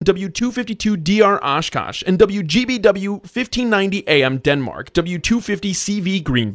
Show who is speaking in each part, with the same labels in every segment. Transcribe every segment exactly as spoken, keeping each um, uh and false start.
Speaker 1: W two fifty-two D R Oshkosh, and W G B W fifteen ninety A M Denmark, W two fifty C V Green Bay.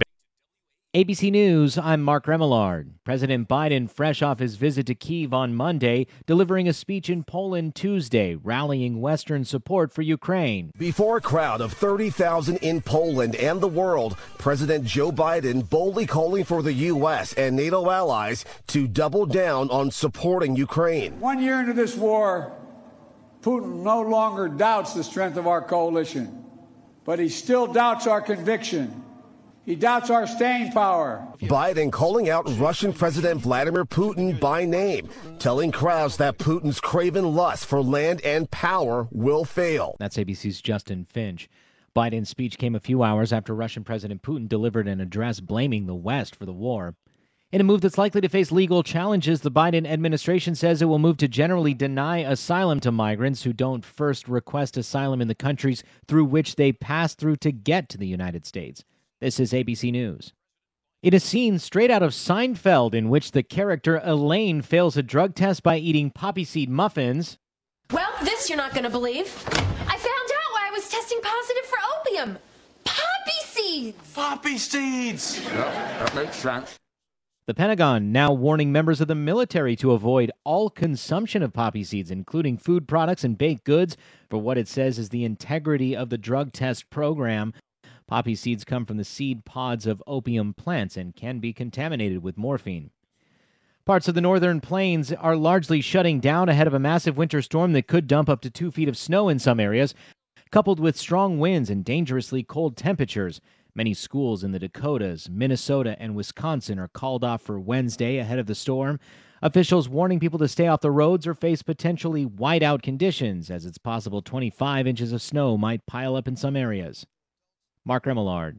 Speaker 2: A B C News, I'm Mark Remillard. President Biden, fresh off his visit to Kyiv on Monday, delivering a speech in Poland Tuesday, rallying Western support for Ukraine.
Speaker 3: Before a crowd of thirty thousand in Poland and the world, President Joe Biden boldly calling for the U S and NATO allies to double down on supporting Ukraine.
Speaker 4: One year into this war, Putin no longer doubts the strength of our coalition, but he still doubts our conviction. He doubts our staying power.
Speaker 3: Biden calling out Russian President Vladimir Putin by name, telling crowds that Putin's craven lust for land and power will fail.
Speaker 2: That's A B C's Justin Finch. Biden's speech came a few hours after Russian President Putin delivered an address blaming the West for the war. In a move that's likely to face legal challenges, the Biden administration says it will move to generally deny asylum to migrants who don't first request asylum in the countries through which they pass through to get to the United States. This is A B C News. In a scene straight out of Seinfeld in which the character Elaine fails a drug test by eating poppy seed muffins.
Speaker 5: Well, this you're not going to believe. I found out why I was testing positive for opium. Poppy seeds!
Speaker 6: Poppy seeds!
Speaker 7: Yeah, that makes sense.
Speaker 2: The Pentagon now warning members of the military to avoid all consumption of poppy seeds, including food products and baked goods, for what it says is the integrity of the drug test program. Poppy seeds come from the seed pods of opium plants and can be contaminated with morphine. Parts of the northern plains are largely shutting down ahead of a massive winter storm that could dump up to two feet of snow in some areas, coupled with strong winds and dangerously cold temperatures. Many schools in the Dakotas, Minnesota, and Wisconsin are called off for Wednesday ahead of the storm. Officials warning people to stay off the roads or face potentially whiteout conditions, as it's possible twenty-five inches of snow might pile up in some areas. Mark Remillard,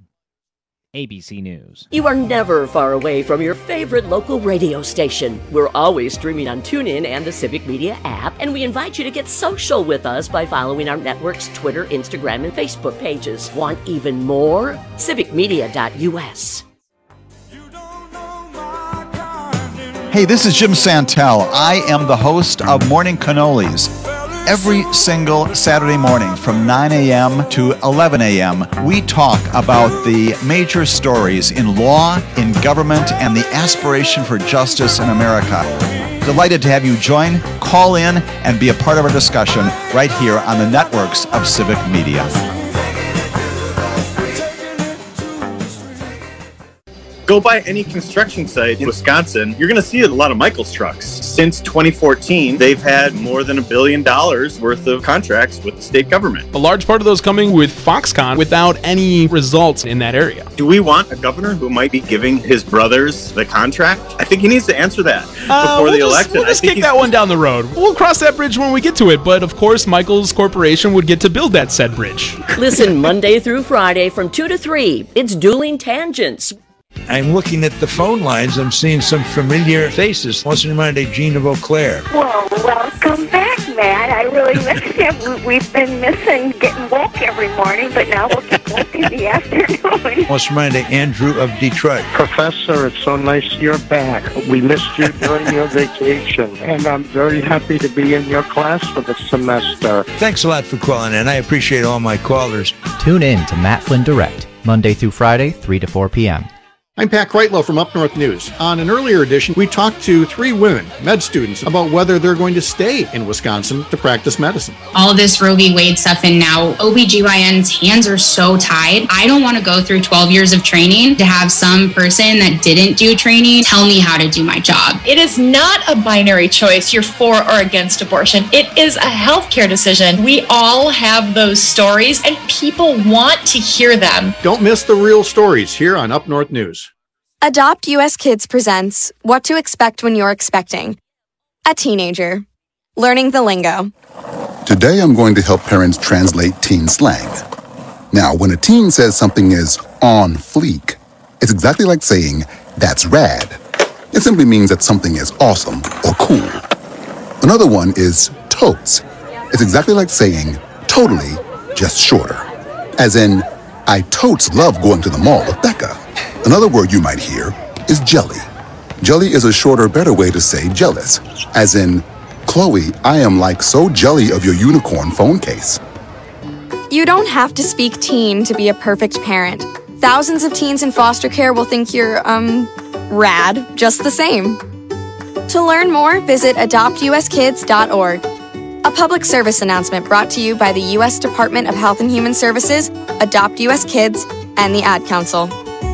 Speaker 2: A B C News.
Speaker 8: You are never far away from your favorite local radio station. We're always streaming on TuneIn and the Civic Media app, and we invite you to get social with us by following our network's Twitter, Instagram, and Facebook pages. Want even more? civic media dot u s.
Speaker 9: Hey, this is Jim Santel. I am the host of Morning Cannolis. Every single Saturday morning from nine a.m. to eleven a.m., we talk about the major stories in law, in government, and the aspiration for justice in America. Delighted to have you join, call in, and be a part of our discussion right here on the networks of Civic Media.
Speaker 10: Go by any construction site in Wisconsin, you're going to see a lot of Michaels trucks. Since twenty fourteen, they've had more than a billion dollars worth of contracts with the state government.
Speaker 1: A large part of those coming with Foxconn without any results in that area.
Speaker 10: Do we want a governor who might be giving his brothers the contract? I think he needs to answer that
Speaker 1: uh,
Speaker 10: before
Speaker 1: we'll
Speaker 10: the
Speaker 1: just,
Speaker 10: election.
Speaker 1: We'll just kick that one down the road. We'll cross that bridge when we get to it, but of course, Michaels Corporation would get to build that said bridge.
Speaker 8: Listen Monday through Friday from two to three. It's Dueling Tangents.
Speaker 11: I'm looking at the phone lines. I'm seeing some familiar faces. What's in mind, Jean of Eau Claire?
Speaker 12: Well, welcome back, Matt. I really miss you. We've been missing getting woke every morning, but now we'll get woke in the afternoon.
Speaker 11: What's in mind, Andrew of Detroit?
Speaker 13: Professor, it's so nice you're back. We missed you during your vacation, and I'm very happy to be in your class for the semester.
Speaker 11: Thanks a lot for calling in. I appreciate all my callers.
Speaker 14: Tune in to Matt Flynn Direct, Monday through Friday, three to four p.m.
Speaker 15: I'm Pat Kreitlow from Up North News. On an earlier edition, we talked to three women, med students, about whether they're going to stay in Wisconsin to practice medicine.
Speaker 16: All this Roe v. Wade stuff, and now O B G Y N's hands are so tied. I don't want to go through twelve years of training to have some person that didn't do training tell me how to do my job.
Speaker 17: It is not a binary choice, you're for or against abortion. It is a healthcare decision. We all have those stories, and people want to hear them.
Speaker 15: Don't miss the real stories here on Up North News.
Speaker 18: Adopt U S Kids presents What to Expect When You're Expecting. A teenager. Learning the lingo.
Speaker 19: Today I'm going to help parents translate teen slang. Now, when a teen says something is on fleek, it's exactly like saying, that's rad. It simply means that something is awesome or cool. Another one is totes. It's exactly like saying, totally, just shorter. As in, I totes love going to the mall with Becca. Another word you might hear is jelly. Jelly is a shorter, better way to say jealous, as in, Chloe, I am like so jelly of your unicorn phone case.
Speaker 18: You don't have to speak teen to be a perfect parent. Thousands of teens in foster care will think you're, um, rad just the same. To learn more, visit adopt u s kids dot org. A public service announcement brought to you by the U S Department of Health and Human Services, Adopt U S Kids, and the Ad Council.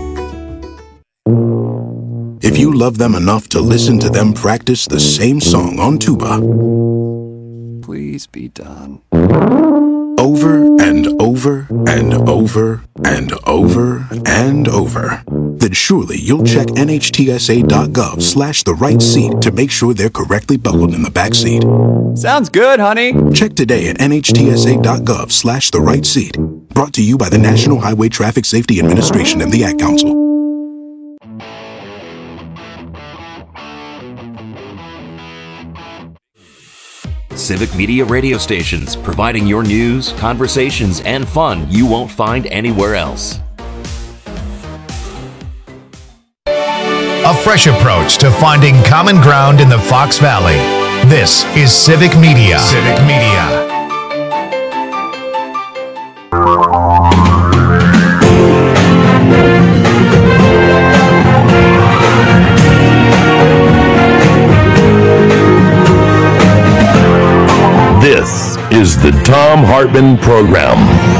Speaker 6: If you love them enough to listen to them practice the same song on tuba,
Speaker 7: please be done.
Speaker 6: Over and over and over and over and over, then surely you'll check N H T S A dot gov slash the right seat to make sure they're correctly buckled in the back seat.
Speaker 7: Sounds good, honey.
Speaker 6: Check today at N H T S A dot gov slash the right seat. Brought to you by the National Highway Traffic Safety Administration and the Ad Council.
Speaker 20: Civic Media radio stations, providing your news, conversations, and fun you won't find anywhere else.
Speaker 21: A fresh approach to finding common ground in the Fox Valley. This is Civic Media. Civic Media.
Speaker 22: This is the Thom Hartmann Program.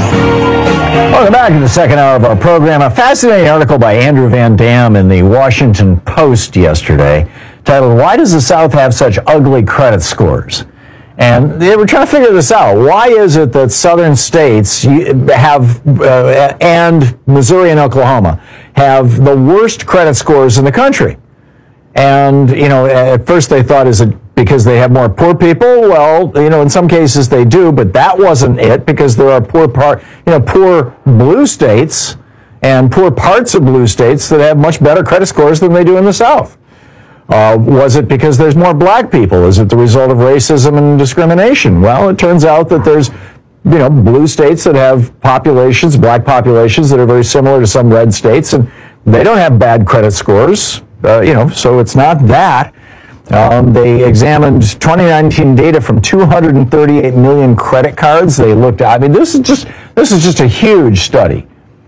Speaker 23: Welcome back to the second hour of our program. A fascinating article by Andrew Van Dam in the Washington Post yesterday titled, "Why Does the South Have Such Ugly Credit Scores?" And they were trying to figure this out. Why is it that southern states have, uh, and Missouri and Oklahoma, have the worst credit scores in the country? And, you know, at first they thought, is it because they have more poor people? Well, you know, in some cases they do, but that wasn't it, because there are poor part, you know, poor blue states and poor parts of blue states that have much better credit scores than they do in the South. Uh, was it because there's more black people? Is it the result of racism and discrimination? Well, it turns out that there's, you know, blue states that have populations, black populations that are very similar to some red states, and they don't have bad credit scores. Uh, you know, so it's not that. Um, they examined twenty nineteen data from two hundred thirty-eight million credit cards. They looked at, I mean, this is just this is just a huge study,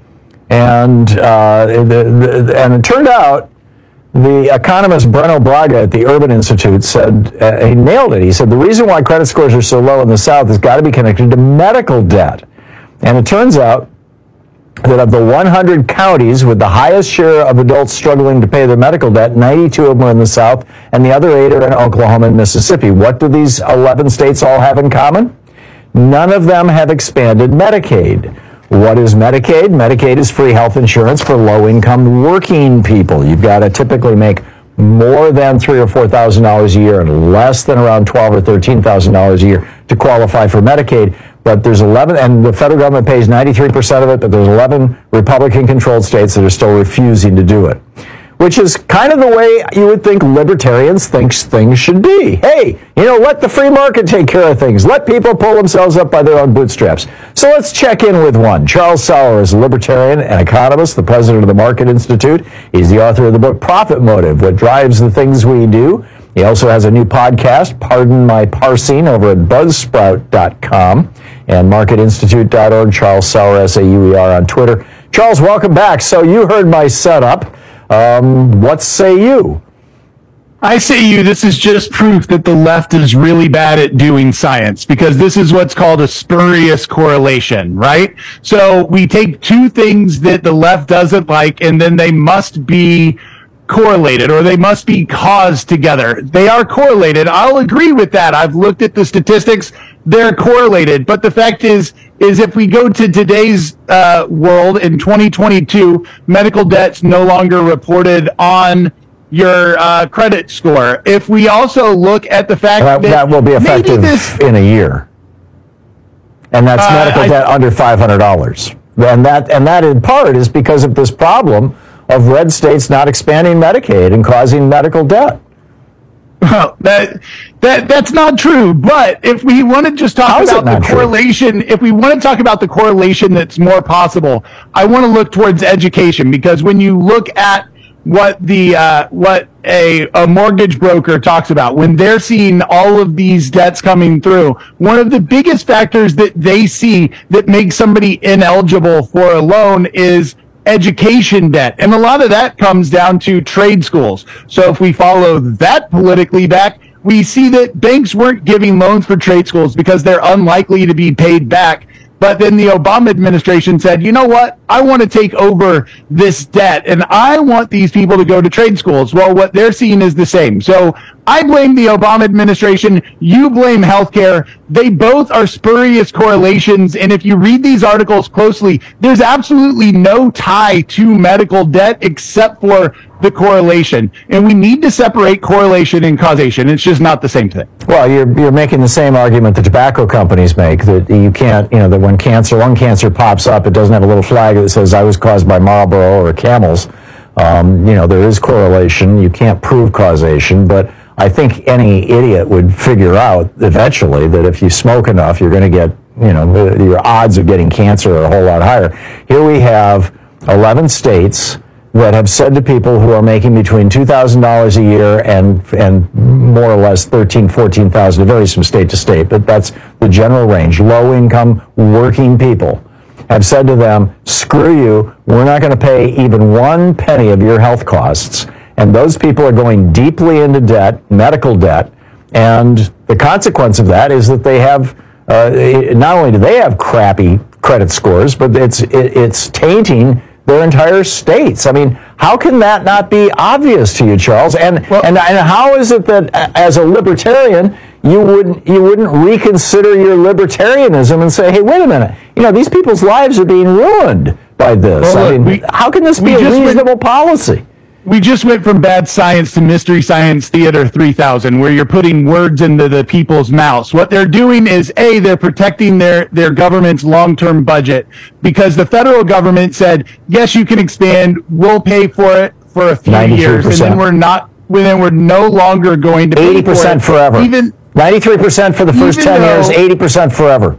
Speaker 23: and uh, the, the, and it turned out the economist Breno Braga at the Urban Institute said uh, he nailed it. He said the reason why credit scores are so low in the South has got to be connected to medical debt, and it turns out that of the one hundred counties with the highest share of adults struggling to pay their medical debt, ninety-two of them are in the South, and the other eight are in Oklahoma and Mississippi. What do these eleven states all have in common? None of them have expanded Medicaid. What is Medicaid? Medicaid is free health insurance for low-income working people. You've got to typically make more than three or four thousand dollars a year and less than around twelve or thirteen thousand dollars a year to qualify for Medicaid. But there's eleven, and the federal government pays ninety-three percent of it, but there's eleven Republican-controlled states that are still refusing to do it, which is kind of the way you would think libertarians think things should be. Hey, you know, let the free market take care of things. Let people pull themselves up by their own bootstraps. So let's check in with one. Charles Sauer is a libertarian and economist, the president of the Market Institute. He's the author of the book Profit Motive, What Drives the Things We Do. He also has a new podcast, Pardon My Parsing, over at buzzsprout dot com and market institute dot org. Charles Sauer, S A U E R, on Twitter. Charles, welcome back. So you heard my setup. Um, what say you?
Speaker 24: I say you, this is just proof that the left is really bad at doing science, because this is what's called a spurious correlation, right? So we take two things that the left doesn't like, and then they must be correlated, or they must be caused together. They are correlated. I'll agree with that. I've looked at the statistics. They're correlated. But the fact is, is if we go to today's uh, world in twenty twenty-two, medical debt's no longer reported on your uh, credit score. If we also look at the fact
Speaker 23: that,
Speaker 24: that,
Speaker 23: that will be effective this, in a year, and that's uh, medical I, debt under five hundred dollars, and that and that in part is because of this problem of red states not expanding Medicaid and causing medical debt.
Speaker 24: Well, that that that's not true. But if we want to just talk about the correlation, true? if we want to talk about the correlation that's more possible, I want to look towards education, because when you look at what the uh, what a, a mortgage broker talks about when they're seeing all of these debts coming through. One of the biggest factors that they see that makes somebody ineligible for a loan is education debt. And a lot of that comes down to trade schools. So if we follow that politically back, we see that banks weren't giving loans for trade schools because they're unlikely to be paid back. But then the Obama administration said, you know what? I want to take over this debt, and I want these people to go to trade schools. Well, what they're seeing is the same. So I blame the Obama administration. You blame healthcare. They both are spurious correlations. And if you read these articles closely, there's absolutely no tie to medical debt except for the correlation. And we need to separate correlation and causation. It's just not the same thing.
Speaker 23: Well, you're you're making the same argument the tobacco companies make, that you can't, you know, that when cancer, lung cancer pops up, it doesn't have a little flag that says I was caused by Marlboro or Camels. Um, you know, there is correlation. You can't prove causation, but I think any idiot would figure out eventually that if you smoke enough, you're going to get, you know, your odds of getting cancer are a whole lot higher. Here we have eleven states that have said to people who are making between two thousand dollars a year and and more or less thirteen thousand dollars, fourteen thousand dollars. It varies from state to state, but that's the general range. Low-income working people have said to them, screw you, we're not going to pay even one penny of your health costs. And those people are going deeply into debt, medical debt, and the consequence of that is that they have, uh, not only do they have crappy credit scores, but it's it, it's tainting their entire states. I mean, how can that not be obvious to you, Charles? And well, and and how is it that as a libertarian you wouldn't you wouldn't reconsider your libertarianism and say, hey, wait a minute, you know, these people's lives are being ruined by this.
Speaker 24: Well,
Speaker 23: I mean,
Speaker 24: we,
Speaker 23: how can this be a reasonable went, policy?
Speaker 24: We just went from bad science to Mystery Science Theater three thousand, where you're putting words into the people's mouths. What they're doing is, A, they're protecting their, their government's long-term budget, because the federal government said, yes, you can expand, we'll pay for it for a few years, and then we're not, then we're no longer going to pay
Speaker 23: eighty percent
Speaker 24: for it.
Speaker 23: Forever.
Speaker 24: Even
Speaker 23: ninety-three percent for the first ten
Speaker 24: though,
Speaker 23: years, eighty percent forever.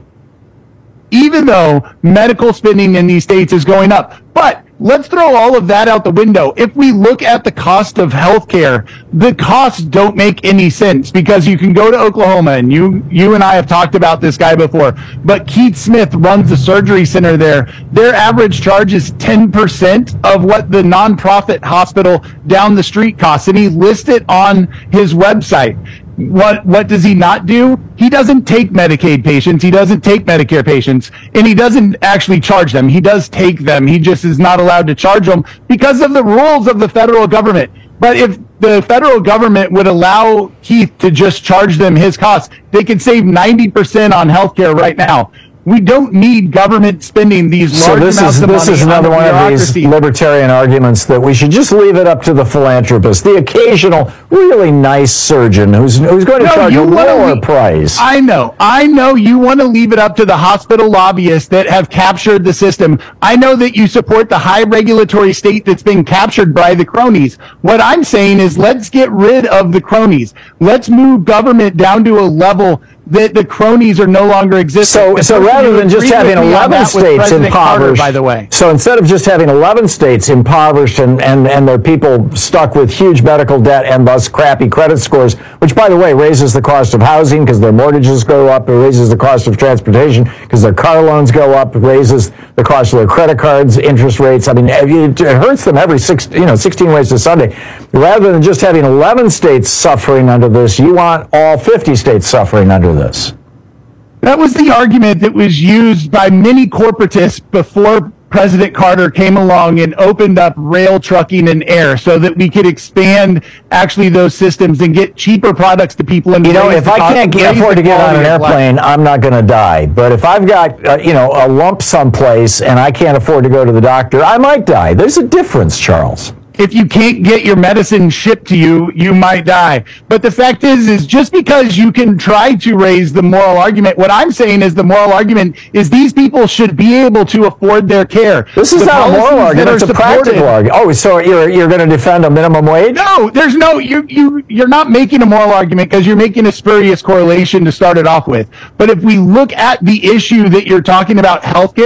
Speaker 24: Even though medical spending in these states is going up. But let's throw all of that out the window. If we look at the cost of healthcare, the costs don't make any sense, because you can go to Oklahoma, and you you and I have talked about this guy before, but Keith Smith runs the surgery center there. Their average charge is ten percent of what the nonprofit hospital down the street costs, and he lists it on his website. What what does he not do? He doesn't take Medicaid patients. He doesn't take Medicare patients, and he doesn't actually charge them. He does take them. He just is not allowed to charge them because of the rules of the federal government. But if the federal government would allow Keith to just charge them his costs, they could save ninety percent on healthcare right now. We don't need government spending these large
Speaker 23: so this
Speaker 24: amounts
Speaker 23: is,
Speaker 24: of money.
Speaker 23: This is another
Speaker 24: on
Speaker 23: one of these libertarian arguments that we should just leave it up to the philanthropist, the occasional really nice surgeon who's who's going to
Speaker 24: no,
Speaker 23: charge a lower
Speaker 24: leave,
Speaker 23: price.
Speaker 24: I know. I know you want to leave it up to the hospital lobbyists that have captured the system. I know that you support the high regulatory state that's been captured by the cronies. What I'm saying is, let's get rid of the cronies. Let's move government down to a level that the cronies are no longer existing.
Speaker 23: So, so rather than just having eleven states impoverished,
Speaker 24: Carter, by the way.
Speaker 23: So instead of just having eleven states impoverished and, and, and their people stuck with huge medical debt and thus crappy credit scores, which, by the way, raises the cost of housing because their mortgages go up, it raises the cost of transportation because their car loans go up, it raises the cost of their credit cards, interest rates. I mean, it hurts them every six, you know, sixteen ways to Sunday. Rather than just having eleven states suffering under this, you want all fifty states suffering under this.
Speaker 24: That was the argument that was used by many corporatists before President Carter came along and opened up rail, trucking, and air so that we could expand actually those systems and get cheaper products to people. And
Speaker 23: you know, if I can't get, afford to get on an airplane, I'm not going to die. But if I've got, uh, you know, a lump someplace and I can't afford to go to the doctor, I might die. There's a difference, Charles.
Speaker 24: If you can't get your medicine shipped to you, you might die. But the fact is, is just because you can try to raise the moral argument, what I'm saying is the moral argument is these people should be able to afford their care.
Speaker 23: This is
Speaker 24: the
Speaker 23: not a moral argument, it's a practical argument. Oh, so you're you're going to defend a minimum wage?
Speaker 24: No, there's no, you, you, you're not making a moral argument because you're making a spurious correlation to start it off with. But if we look at the issue that you're talking about, healthcare,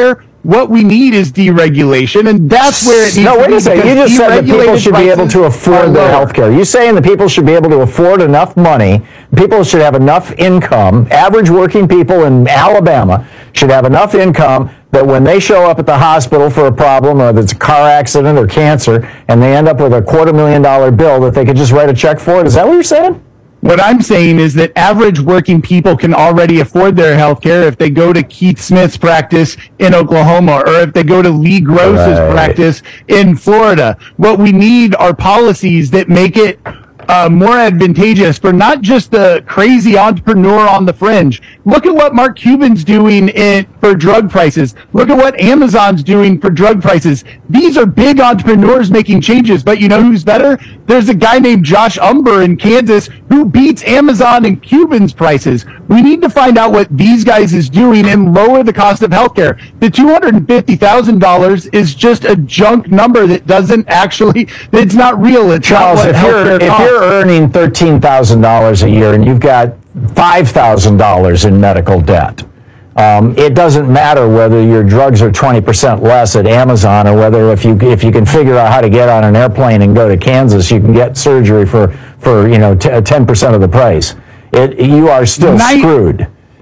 Speaker 24: what we need is deregulation, and that's where it needs
Speaker 23: no,
Speaker 24: to
Speaker 23: wait
Speaker 24: be.
Speaker 23: a second. You just said that people should be able to afford their health care. You're saying that people should be able to afford enough money, people should have enough income, average working people in Alabama should have enough income that when they show up at the hospital for a problem, or it's a car accident or cancer, and they end up with a quarter million dollar bill, that they could just write a check for it? Is that what you're saying?
Speaker 24: What I'm saying is that average working people can already afford their health care if they go to Keith Smith's practice in Oklahoma, or if they go to Lee Gross's right. practice in Florida. What we need are policies that make it Uh, more advantageous for not just the crazy entrepreneur on the fringe. Look at what Mark Cuban's doing in, for drug prices. Look at what Amazon's doing for drug prices. These are big entrepreneurs making changes, but you know who's better? There's a guy named Josh Umber in Kansas who beats Amazon and Cuban's prices. We need to find out what these guys is doing and lower the cost of healthcare. The two hundred fifty thousand dollars is just a junk number that doesn't actually, it's not real. It's
Speaker 23: Charles,
Speaker 24: not what
Speaker 23: if you're,
Speaker 24: healthcare
Speaker 23: if
Speaker 24: costs.
Speaker 23: you're earning thirteen thousand dollars a year and you've got five thousand dollars in medical debt, um, it doesn't matter whether your drugs are twenty percent less at Amazon, or whether if you if you can figure out how to get on an airplane and go to Kansas, you can get surgery for, for you know, ten percent of the price. It, you are still
Speaker 24: Night-
Speaker 23: screwed.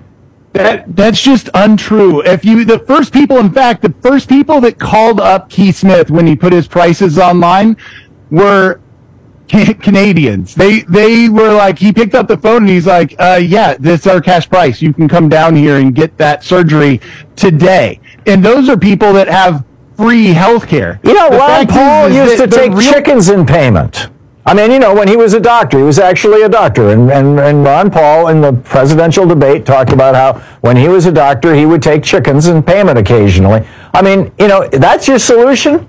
Speaker 24: That that's just untrue. If you the first people, in fact, the first people that called up Keith Smith when he put his prices online were Ca- Canadians. They they were like, he picked up the phone and he's like, uh, yeah, this is our cash price. You can come down here and get that surgery today. And those are people that have free health care.
Speaker 23: You know,
Speaker 24: The
Speaker 23: Ron
Speaker 24: fact
Speaker 23: Paul
Speaker 24: is, is
Speaker 23: used to
Speaker 24: that the
Speaker 23: take
Speaker 24: real-
Speaker 23: chickens in payment. I mean, you know, when he was a doctor, he was actually a doctor. And, and, and Ron Paul in the presidential debate talked about how when he was a doctor, he would take chickens in payment occasionally. I mean, you know, that's your solution?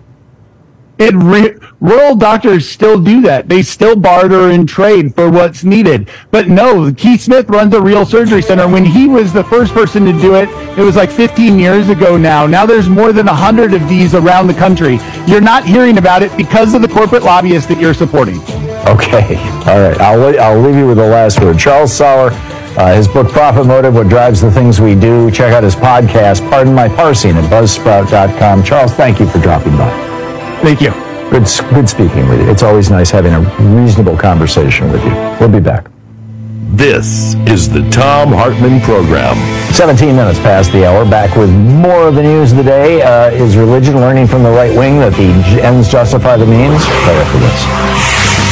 Speaker 24: It re- rural doctors still do that. They still barter and trade for what's needed. But no, Keith Smith runs a real surgery center. When he was the first person to do it, it was like fifteen years ago now. Now there's more than one hundred of these around the country. You're not hearing about it because of the corporate lobbyists that you're supporting.
Speaker 23: Okay. All right. I'll, I'll leave you with the last word. Charles Sauer, uh, his book, Profit Motive, What Drives the Things We Do. Check out his podcast, Pardon My Parsing, at buzzsprout dot com. Charles, thank you for dropping by.
Speaker 24: Thank you.
Speaker 23: Good, good speaking with you. It's always nice having a reasonable conversation with you. We'll be back.
Speaker 22: This is the Thom Hartmann Program.
Speaker 23: seventeen minutes past the hour. Back with more of the news of the day. Uh, is religion learning from the right wing that the ends justify the means? Right after this.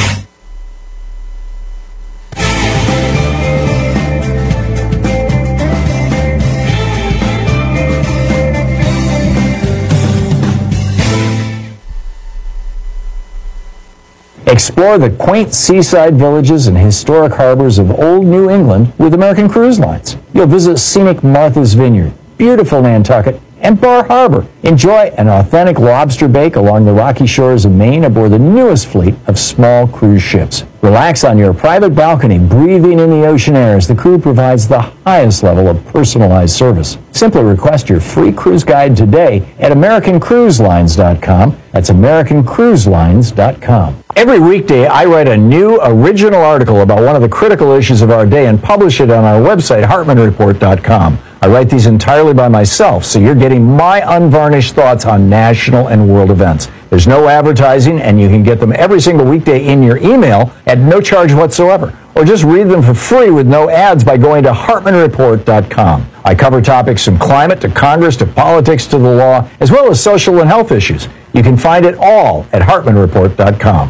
Speaker 23: Explore the quaint seaside villages and historic harbors of Old New England with American Cruise Lines. You'll visit scenic Martha's Vineyard, beautiful Nantucket, and Bar Harbor. Enjoy an authentic lobster bake along the rocky shores of Maine aboard the newest fleet of small cruise ships. Relax on your private balcony, breathing in the ocean air as the crew provides the highest level of personalized service. Simply request your free cruise guide today at American Cruise Lines dot com. That's American Cruise Lines dot com. Every weekday, I write a new original article about one of the critical issues of our day and publish it on our website, Hartman Report dot com. I write these entirely by myself, so you're getting my unvarnished thoughts on national and world events. There's no advertising, and you can get them every single weekday in your email at no charge whatsoever. Or just read them for free with no ads by going to Hartman Report dot com. I cover topics from climate to Congress to politics to the law, as well as social and health issues. You can find it all at Hartman Report dot com.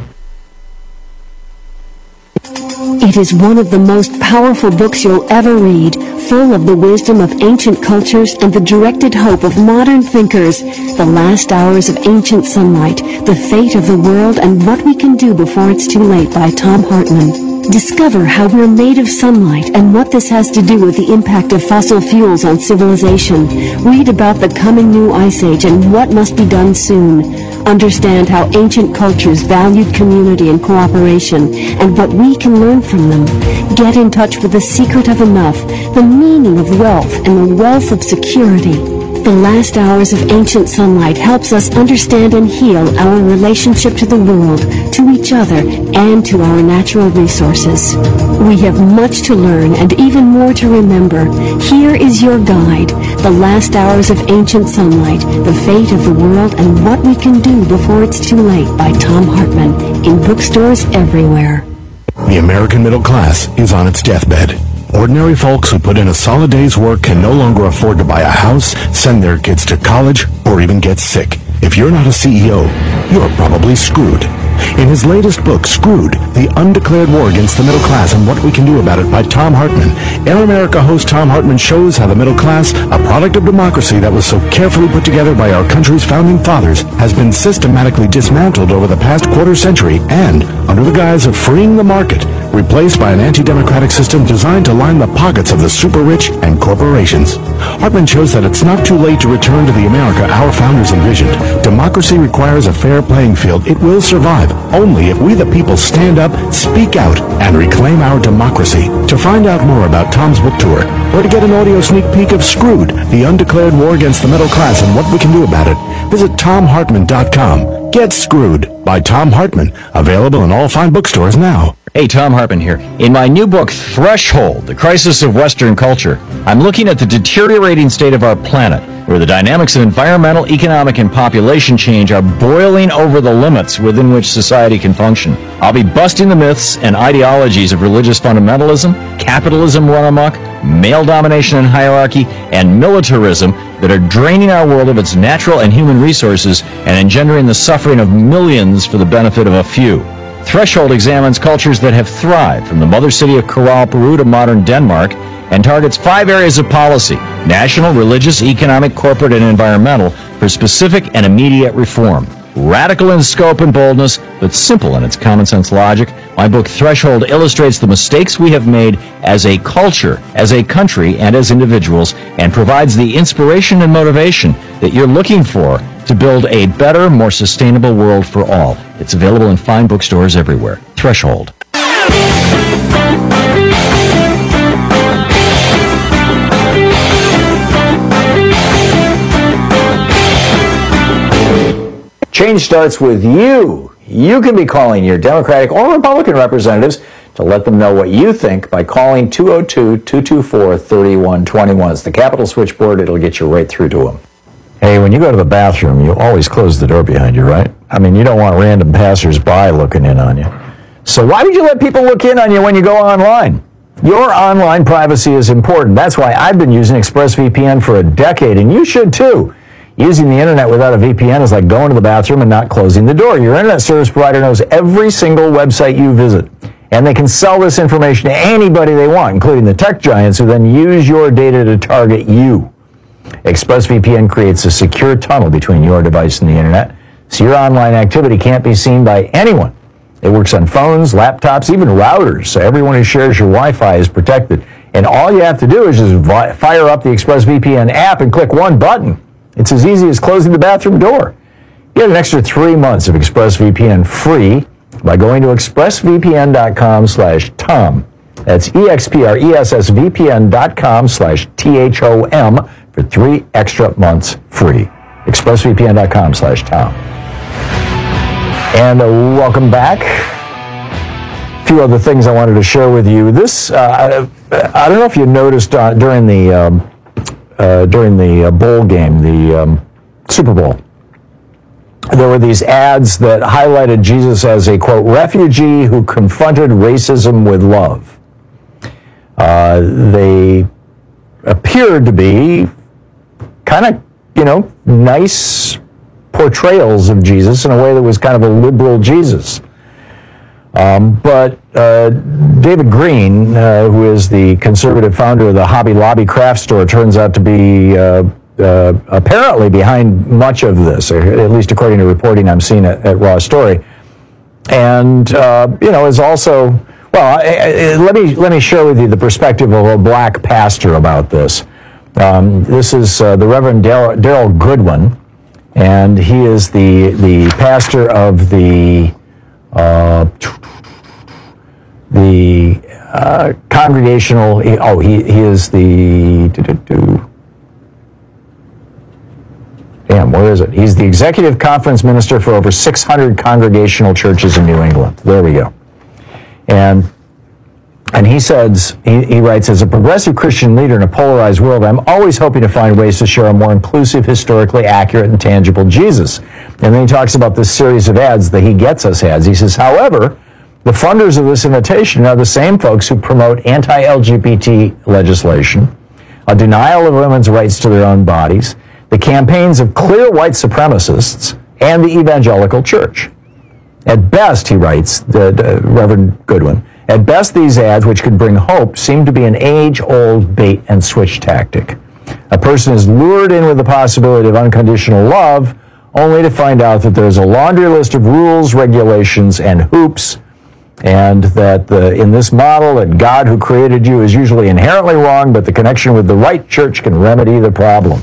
Speaker 2: It is one of the most powerful books you'll ever read, full of the wisdom of ancient cultures and the directed hope of modern thinkers. The Last Hours of Ancient Sunlight, The Fate of the World and What We Can Do Before It's Too Late by Thom Hartmann. Discover how we're made of sunlight and what this has to do with the impact of fossil fuels on civilization. Read about the coming new ice age and what must be done soon. Understand how ancient cultures valued community and cooperation and what we can learn from them. Get in touch with the secret of enough, the meaning of wealth, and the wealth of security. The last hours of ancient sunlight helps us understand and heal our relationship to the world, to each other, and to our natural resources. We have much to learn and even more to remember. Here is your guide, The Last Hours of Ancient Sunlight, The Fate of the World and What We Can Do Before It's Too Late by Thom Hartmann, in bookstores everywhere.
Speaker 3: The American middle class is on its deathbed. Ordinary folks who put in a solid day's work can no longer afford to buy a house, send their kids to college, or even get sick. If you're not a C E O, you're probably screwed. In his latest book, Screwed, The Undeclared War Against the Middle Class and What We Can Do About It by Thom Hartmann, Air America host Thom Hartmann shows how the middle class, a product of democracy that was so carefully put together by our country's founding fathers, has been systematically dismantled over the past quarter century and, under the guise of freeing the market, replaced by an anti-democratic system designed to line the pockets of the super-rich and corporations. Hartmann shows that it's not too late to return to the America our founders envisioned. Democracy requires a fair playing field. It will survive only if we the people stand up, speak out, and reclaim our democracy. To find out more about Thom's book tour, or to get an audio sneak peek of Screwed, The Undeclared War Against the Middle Class and What We Can Do About It, visit tom hartmann dot com. Get Screwed by Thom Hartmann, available in all fine bookstores now.
Speaker 23: Hey, Thom Hartmann here. In my new book, Threshold, The Crisis of Western Culture, I'm looking at the deteriorating state of our planet, where the dynamics of environmental, economic, and population change are boiling over the limits within which society can function. I'll be busting the myths and ideologies of religious fundamentalism, capitalism run amok, male domination and hierarchy, and militarism that are draining our world of its natural and human resources and engendering the suffering of millions for the benefit of a few. Threshold examines cultures that have thrived, from the mother city of Corral, Peru to modern Denmark, and targets five areas of policy: national, religious, economic, corporate, and environmental, for specific and immediate reform. Radical in scope and boldness, but simple in its common sense logic, my book Threshold illustrates the mistakes we have made as a culture, as a country, and as individuals, and provides the inspiration and motivation that you're looking for to build a better, more sustainable world for all. It's available in fine bookstores everywhere. Threshold. Change starts with you. You can be calling your Democratic or Republican representatives to let them know what you think by calling two oh two, two two four, three one two one. It's the Capitol switchboard. It'll get you right through to them. Hey, when you go to the bathroom, you always close the door behind you, right? I mean, you don't want random passers-by looking in on you. So why would you let people look in on you when you go online? Your online privacy is important. That's why I've been using ExpressVPN for a decade, and you should too. Using the internet without a V P N is like going to the bathroom and not closing the door. Your internet service provider knows every single website you visit, and they can sell this information to anybody they want, including the tech giants who then use your data to target you. ExpressVPN creates a secure tunnel between your device and the internet, so your online activity can't be seen by anyone. It works on phones, laptops, even routers, so everyone who shares your Wi-Fi is protected. And all you have to do is just vi- fire up the ExpressVPN app and click one button. It's as easy as closing the bathroom door. Get an extra three months of ExpressVPN free by going to expressvpn.com slash Tom. That's E-X-P-R-E-S-S-V-P-N dot com slash T-H-O-M for three extra months free. expressvpn.com slash Tom. And uh, welcome back. A few other things I wanted to share with you. This, uh, I, I don't know if you noticed uh, during the um, uh, during the uh, bowl game, the um, Super Bowl, there were these ads that highlighted Jesus as a, quote, refugee who confronted racism with love. Uh, they appeared to be kind of, you know, nice portrayals of Jesus in a way that was kind of a liberal Jesus. Um, but uh, David Green, uh, who is the conservative founder of the Hobby Lobby craft store, turns out to be uh, uh, apparently behind much of this, or at least according to reporting I'm seeing at, at Raw Story. And, uh, you know, is also, well, I, I, let me let me share with you the perspective of a black pastor about this. Um, this is uh, the Reverend Daryl Goodwin, and he is the the pastor of the uh, the uh, congregational. Oh, he he is the Damn, where is it? He's the executive conference minister for over six hundred congregational churches in New England. There we go. And and he says, he, he writes, as a progressive Christian leader in a polarized world, I'm always hoping to find ways to share a more inclusive, historically accurate, and tangible Jesus. And then he talks about this series of ads that he gets us ads. He says, however, the funders of this invitation are the same folks who promote anti-L G B T legislation, a denial of women's rights to their own bodies, the campaigns of clear white supremacists, and the evangelical church. At best, he writes, the, the Reverend Goodwin, at best these ads, which could bring hope, seem to be an age-old bait-and-switch tactic. A person is lured in with the possibility of unconditional love, only to find out that there's a laundry list of rules, regulations, and hoops, and that the, in this model, that God who created you is usually inherently wrong, but the connection with the right church can remedy the problem.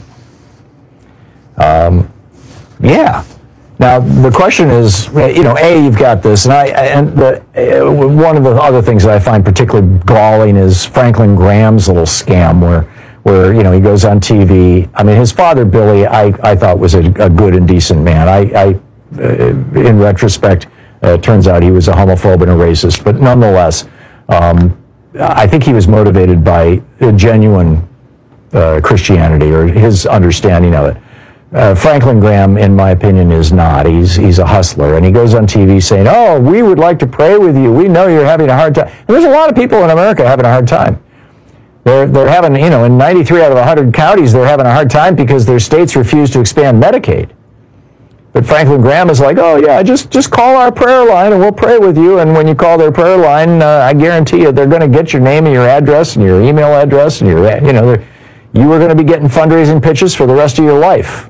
Speaker 23: Um, yeah. Now, the question is, you know, A, you've got this, and I, and the, uh, one of the other things that I find particularly galling is Franklin Graham's little scam where, where, you know, he goes on T V. I mean, his father, Billy, I, I thought was a, a good and decent man. I, I uh, in retrospect, uh, it turns out he was a homophobe and a racist, but nonetheless, um, I think he was motivated by a genuine uh, Christianity or his understanding of it. Uh, Franklin Graham, in my opinion, is not. He's he's a hustler, and he goes on T V saying, "Oh, we would like to pray with you. We know you're having a hard time." And there's a lot of people in America having a hard time. They're they're having, you know, in ninety-three out of one hundred counties, they're having a hard time because their states refuse to expand Medicaid. But Franklin Graham is like, "Oh yeah, just just call our prayer line and we'll pray with you." And when you call their prayer line, uh, I guarantee you, they're going to get your name and your address and your email address and your, you know, you are going to be getting fundraising pitches for the rest of your life.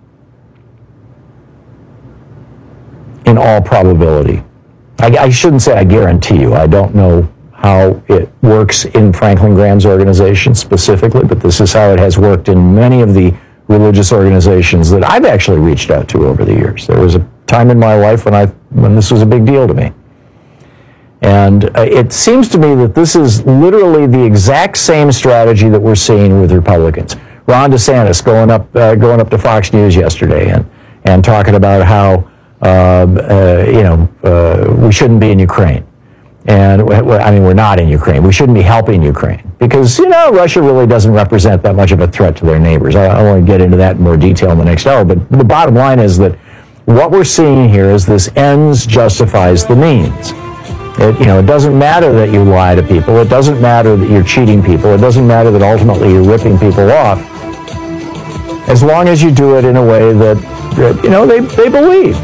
Speaker 23: In all probability. I, I shouldn't say I guarantee you. I don't know how it works in Franklin Graham's organization specifically, but this is how it has worked in many of the religious organizations that I've actually reached out to over the years. There was a time in my life when I when this was a big deal to me. And uh, it seems to me that this is literally the exact same strategy that we're seeing with Republicans. Ron DeSantis going up uh, going up to Fox News yesterday and, and talking about how Uh, uh, you know, uh, we shouldn't be in Ukraine. And, I mean, we're not in Ukraine. We shouldn't be helping Ukraine. Because, you know, Russia really doesn't represent that much of a threat to their neighbors. I, I want to get into that in more detail in the next hour. But the bottom line is that what we're seeing here is this ends justifies the means. It, you know, it doesn't matter that you lie to people. It doesn't matter that you're cheating people. It doesn't matter that ultimately you're ripping people off. As long as you do it in a way that, that you know, they, they believe.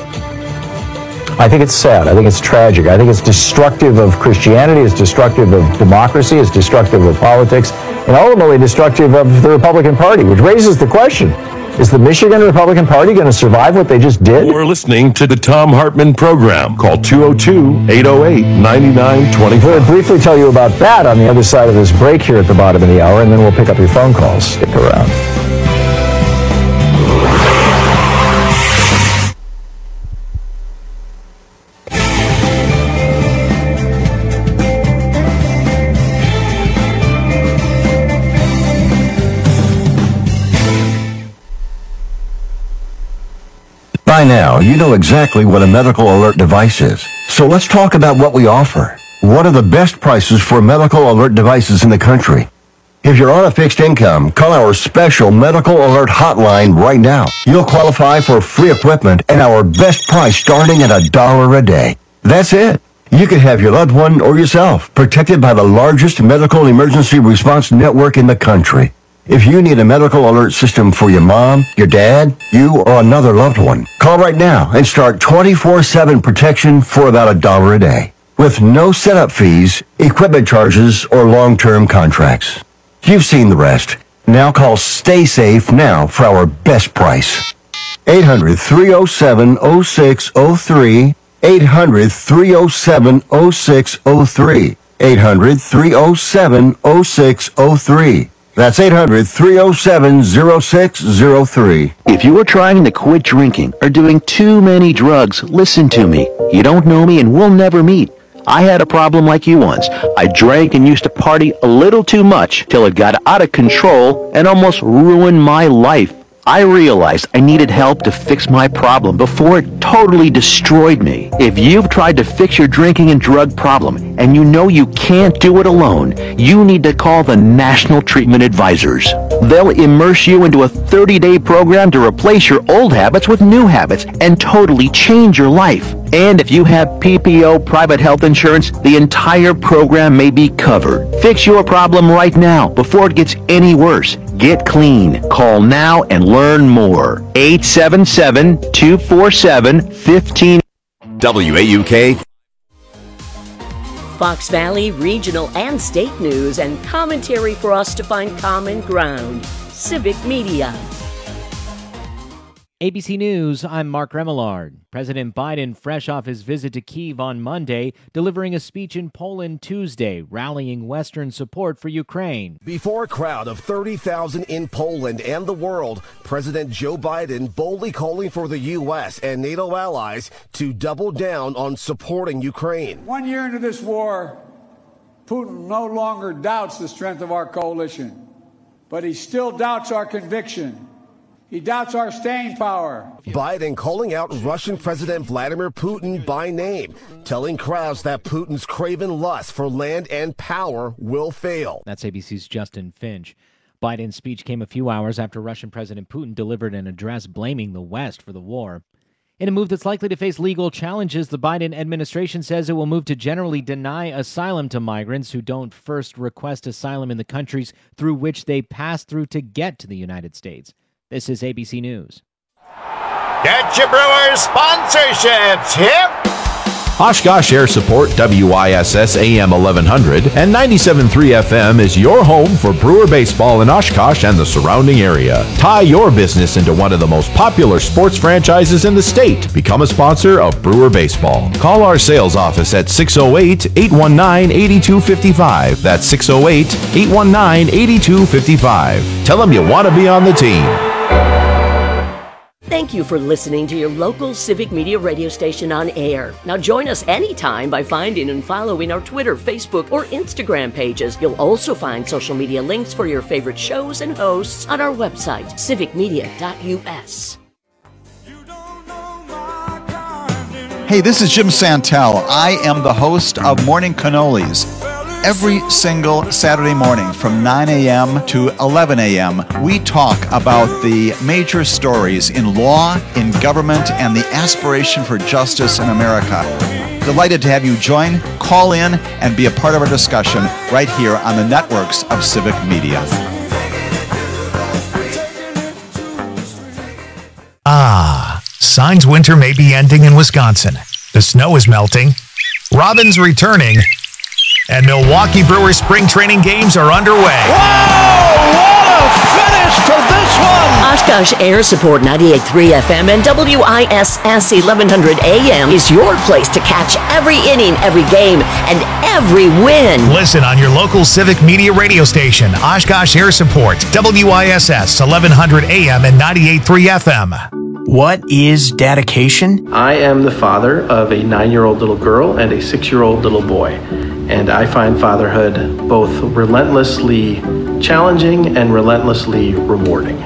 Speaker 23: I think it's sad. I think it's tragic. I think it's destructive of Christianity. It's destructive of democracy. It's destructive of politics. And ultimately destructive of the Republican Party, which raises the question, is the Michigan Republican Party going to survive what they just did?
Speaker 22: You're listening to the Thom Hartmann Program. Call two oh two, eight oh eight, nine nine two five.
Speaker 23: We'll briefly tell you about that on the other side of this break here at the bottom of the hour, and then we'll pick up your phone calls. Stick around.
Speaker 4: By now, you know exactly what a medical alert device is. So let's talk about what we offer. What are the best prices for medical alert devices in the country? If you're on a fixed income, call our special medical alert hotline right now. You'll qualify for free equipment and our best price starting at a dollar a day. That's it. You could have your loved one or yourself protected by the largest medical emergency response network in the country. If you need a medical alert system for your mom, your dad, you, or another loved one, call right now and start twenty-four seven protection for about a dollar a day, with no setup fees, equipment charges, or long-term contracts. You've seen the rest. Now call Stay Safe now for our best price. eight hundred, three oh seven, oh six oh three, eight hundred, three oh seven, oh six oh three, eight hundred, three oh seven, oh six oh three. That's eight hundred, three oh seven, oh six oh three.
Speaker 5: If you are trying to quit drinking or doing too many drugs, listen to me. You don't know me and we'll never meet. I had a problem like you once. I drank and used to party a little too much till it got out of control and almost ruined my life. I realized I needed help to fix my problem before it totally destroyed me. If you've tried to fix your drinking and drug problem and you know you can't do it alone, you need to call the National Treatment Advisors. They'll immerse you into a thirty-day program to replace your old habits with new habits and totally change your life. And if you have P P O private health insurance, the entire program may be covered. Fix your problem right now before it gets any worse. Get clean. Call now and learn more. eight seven seven, two four seven, one five.
Speaker 20: W A U K.
Speaker 1: Fox Valley regional and state news and commentary for us to find common ground. Civic Media.
Speaker 14: A B C News, I'm Mark Remillard. President Biden, fresh off his visit to Kyiv on Monday, delivering a speech in Poland Tuesday, rallying Western support for Ukraine.
Speaker 8: Before a crowd of thirty thousand in Poland and the world, President Joe Biden boldly calling for the U S and NATO allies to double down on supporting Ukraine.
Speaker 9: One year into this war, Putin no longer doubts the strength of our coalition, but he still doubts our conviction. He doubts our staying power.
Speaker 8: Biden calling out Russian President Vladimir Putin by name, telling crowds that Putin's craven lust for land and power will fail.
Speaker 14: That's A B C's Justin Finch. Biden's speech came a few hours after Russian President Putin delivered an address blaming the West for the war. In a move that's likely to face legal challenges, the Biden administration says it will move to generally deny asylum to migrants who don't first request asylum in the countries through which they pass through to get to the United States. This is A B C News.
Speaker 21: Get your Brewers sponsorships, hip!
Speaker 10: Oshkosh Air Support, W I S S A M eleven hundred and ninety-seven point three F M is your home for Brewer baseball in Oshkosh and the surrounding area. Tie your business into one of the most popular sports franchises in the state. Become a sponsor of Brewer baseball. Call our sales office at six oh eight, eight one nine, eight two five five. That's six oh eight, eight one nine, eight two five five. Tell them you want to be on the team.
Speaker 1: Thank you for listening to your local Civic Media radio station on air. Now join us anytime by finding and following our Twitter, Facebook, or Instagram pages. You'll also find social media links for your favorite shows and hosts on our website, civic media dot U S.
Speaker 25: Hey, this is Jim Santel. I am the host of Morning Cannolis. Every single Saturday morning from nine a.m. to eleven a.m., we talk about the major stories in law, in government, and the aspiration for justice in America. Delighted to have you join, call in, and be a part of our discussion right here on the networks of Civic Media.
Speaker 21: Ah, signs winter may be ending in Wisconsin. The snow is melting, robins returning, and Milwaukee Brewers spring training games are underway.
Speaker 11: Whoa! What a finish to this one!
Speaker 1: Oshkosh Air Support ninety-eight point three F M and W I S S eleven hundred A M is your place to catch every inning, every game, and every win.
Speaker 21: Listen on your local Civic Media radio station, Oshkosh Air Support, W I S S eleven hundred A M and ninety-eight point three F M.
Speaker 26: What is dedication?
Speaker 27: I am the father of a nine-year-old little girl and a six-year-old little boy. And I find fatherhood both relentlessly challenging and relentlessly rewarding.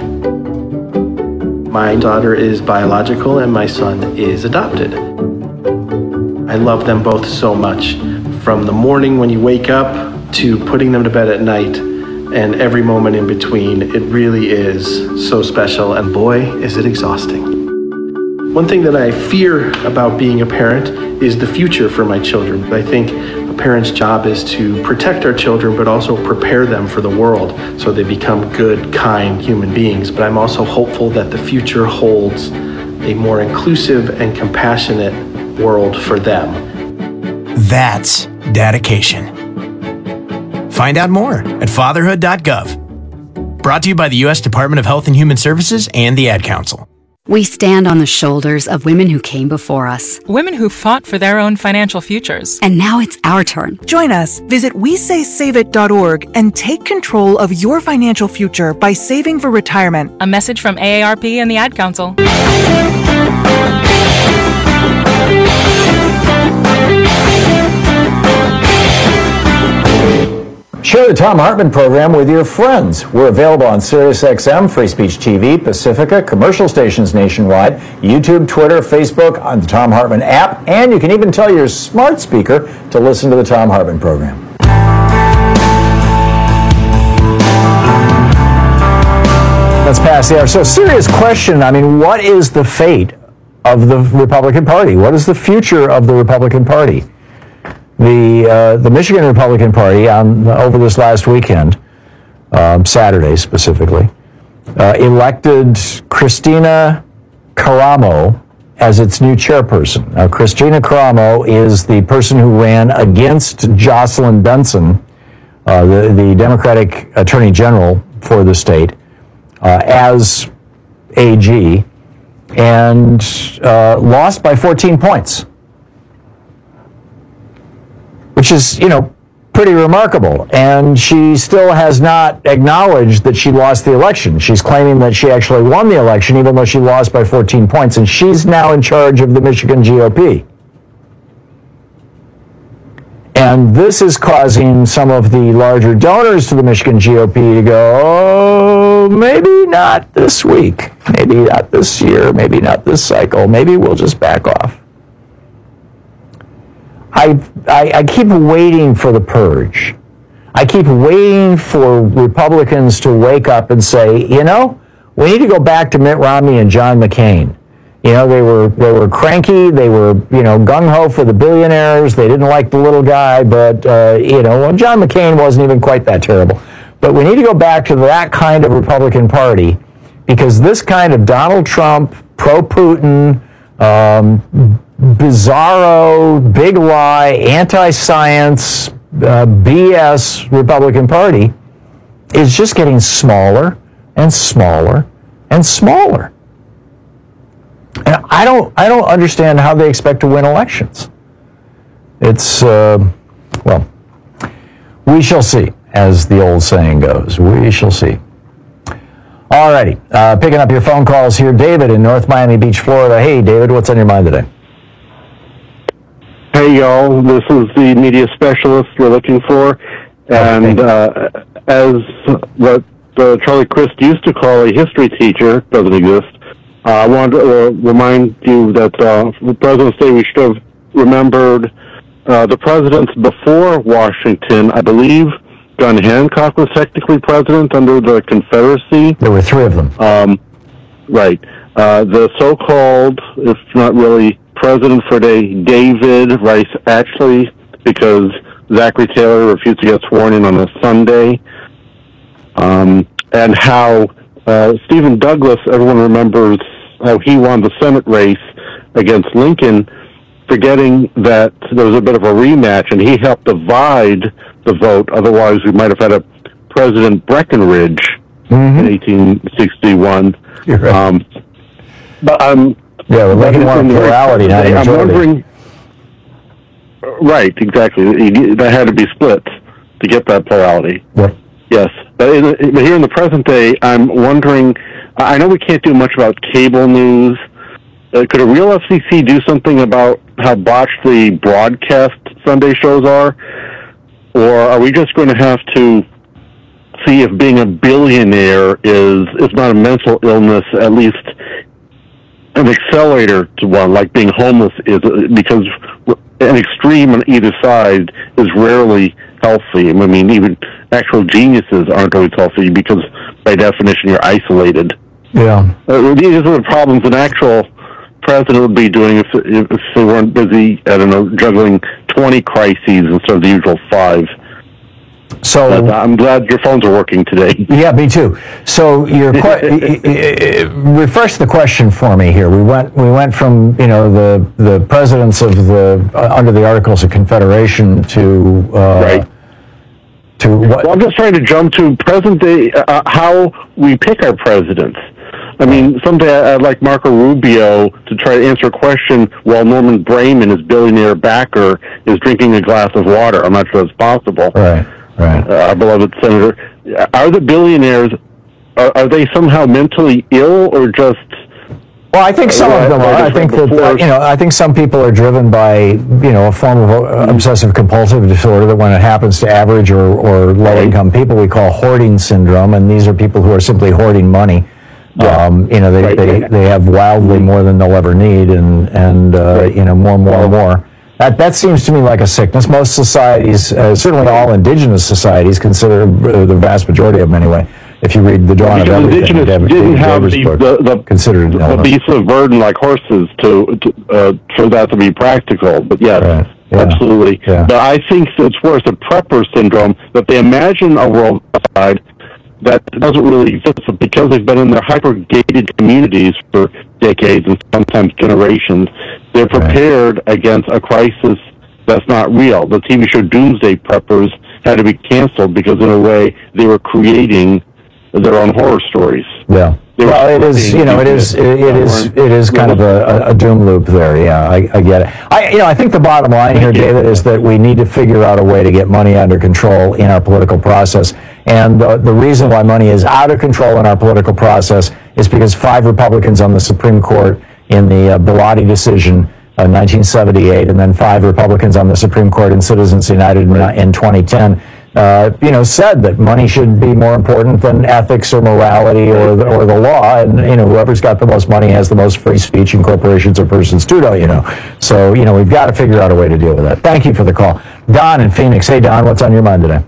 Speaker 27: My daughter is biological and my son is adopted. I love them both so much. From the morning when you wake up to putting them to bed at night and every moment in between, it really is so special, and boy, is it exhausting. One thing that I fear about being a parent is the future for my children. I think a parent's job is to protect our children, but also prepare them for the world so they become good, kind human beings. But I'm also hopeful that the future holds a more inclusive and compassionate world for them.
Speaker 26: That's dedication. Find out more at fatherhood dot gov. Brought to you by the U S Department of Health and Human Services and the Ad Council.
Speaker 28: We stand on the shoulders of women who came before us.
Speaker 29: Women who fought for their own financial futures.
Speaker 28: And now it's our turn.
Speaker 30: Join us. Visit we say save it dot org and take control of your financial future by saving for retirement.
Speaker 29: A message from A A R P and the Ad Council.
Speaker 23: Share the Thom Hartmann program with your friends. We're available on SiriusXM, Free Speech T V, Pacifica, commercial stations nationwide, YouTube, Twitter, Facebook, on the Thom Hartmann app, and you can even tell your smart speaker to listen to the Thom Hartmann program. Let's pass the hour. So, serious question. I mean, what is the fate of the Republican Party? What is the future of the Republican Party? The uh, the Michigan Republican Party on over this last weekend, um, Saturday specifically, uh, elected Christina Caramo as its new chairperson. Now, Christina Caramo is the person who ran against Jocelyn Benson, uh, the the Democratic Attorney General for the state, uh, as A G, and uh, lost by fourteen points. Which is, you know, pretty remarkable. And she still has not acknowledged that she lost the election. She's claiming that she actually won the election, even though she lost by fourteen points. And she's now in charge of the Michigan G O P. And this is causing some of the larger donors to the Michigan G O P to go, oh, maybe not this week, maybe not this year, maybe not this cycle, maybe we'll just back off. I, I, I keep waiting for the purge. I keep waiting for Republicans to wake up and say, you know, we need to go back to Mitt Romney and John McCain. You know, they were they were cranky. They were, you know, gung-ho for the billionaires. They didn't like the little guy, but, uh, you know, well, John McCain wasn't even quite that terrible. But we need to go back to that kind of Republican Party, because this kind of Donald Trump, pro-Putin, um, bizarro, big lie, anti-science, uh, B S Republican Party is just getting smaller and smaller and smaller. And I don't, I don't understand how they expect to win elections. It's, uh, well, we shall see, as the old saying goes. We shall see. All righty, uh, picking up your phone calls here, David in North Miami Beach, Florida. Hey, David, what's on your mind today?
Speaker 6: Hey, y'all, this is the media specialist we're looking for, and uh, as what uh, Charlie Crist used to call a history teacher, doesn't exist, uh, I wanted to uh, remind you that uh, for President's Day we should have remembered uh, the presidents before Washington. I believe John Hancock was technically president under the Confederacy.
Speaker 23: There were three of them. Um,
Speaker 6: right. Uh, the so-called, if not really, president for today, David Rice Ashley, because Zachary Taylor refused to get sworn in on a Sunday, um, and how uh, Stephen Douglas, everyone remembers how he won the Senate race against Lincoln, forgetting that there was a bit of a rematch, and he helped divide the vote. Otherwise, we might have had a President Breckinridge mm-hmm. in eighteen sixty-one.
Speaker 23: You're right. Um,
Speaker 6: but um,
Speaker 23: yeah, we're making one plurality now.
Speaker 6: I'm wondering. Right, exactly. That had to be split to get that plurality.
Speaker 23: Yep.
Speaker 6: Yes, but, in, but here in the present day, I'm wondering. I know we can't do much about cable news. Uh, could a real F C C do something about how botched the broadcast Sunday shows are? Or are we just going to have to see if being a billionaire is, if not a mental illness, at least an accelerator to one, like being homeless is, because an extreme on either side is rarely healthy. I mean, even actual geniuses aren't always healthy because, by definition, you're isolated.
Speaker 23: Yeah.
Speaker 6: Uh, these are the problems an actual president would be doing if, if they weren't busy, I don't know, juggling twenty crises instead of the usual five.
Speaker 23: So
Speaker 6: but I'm glad your phones are working today.
Speaker 23: Yeah, me too. So your que- refresh the question for me here. We went we went from you know the the presidents of the uh, under the Articles of Confederation to uh,
Speaker 6: right.
Speaker 23: to what?
Speaker 6: Well, I'm just trying to jump to present day uh, how we pick our presidents. I mean, someday I'd like Marco Rubio to try to answer a question while Norman Brayman, his billionaire backer, is drinking a glass of water. I'm not sure that's possible.
Speaker 23: Right, right.
Speaker 6: Uh, our beloved senator. Are the billionaires, are, are they somehow mentally ill or just
Speaker 23: Well, I think some of them are. I think that uh, you know. I think some people are driven by you know a form of uh, obsessive compulsive disorder that, when it happens to average or, or low income people, we call hoarding syndrome, and these are people who are simply hoarding money. Yeah. Um, you know, they, right. they they have wildly more than they'll ever need, and and uh, right. you know more, more, more. That that seems to me like a sickness. Most societies, uh, certainly all indigenous societies, consider uh, the vast majority of them anyway. If you read The Dawn of Everything,
Speaker 6: indigenous
Speaker 23: David,
Speaker 6: didn't
Speaker 23: David
Speaker 6: have
Speaker 23: Graeber's
Speaker 6: the,
Speaker 23: book,
Speaker 6: the, the,
Speaker 23: considered
Speaker 6: the beasts of burden like horses to, to uh, for that to be practical. But yes, right. yeah. absolutely. Yeah. But I think it's worse, a prepper syndrome, that they imagine a world outside that doesn't really exist because they've been in their hyper-gated communities for decades and sometimes generations. They're prepared right. against a crisis that's not real. The T V show Doomsday Preppers had to be canceled because, in a way, they were creating their own horror stories.
Speaker 23: Yeah. Well, it is, you know, it is, it, it is, it is kind of a, a doom loop there. Yeah, I, I get it. I, you know, I think the bottom line here, David, is that we need to figure out a way to get money under control in our political process. And the, the reason why money is out of control in our political process is because five Republicans on the Supreme Court in the uh, Bilotti decision, uh, nineteen seventy-eight, and then five Republicans on the Supreme Court in Citizens United in, in twenty ten. Uh, you know, said that money should be more important than ethics or morality or the, or the law, and you know, whoever's got the most money has the most free speech, and corporations or persons too, don't you know? So you know, we've got to figure out a way to deal with that. Thank you for the call, Don in Phoenix. Hey, Don, what's on your mind today?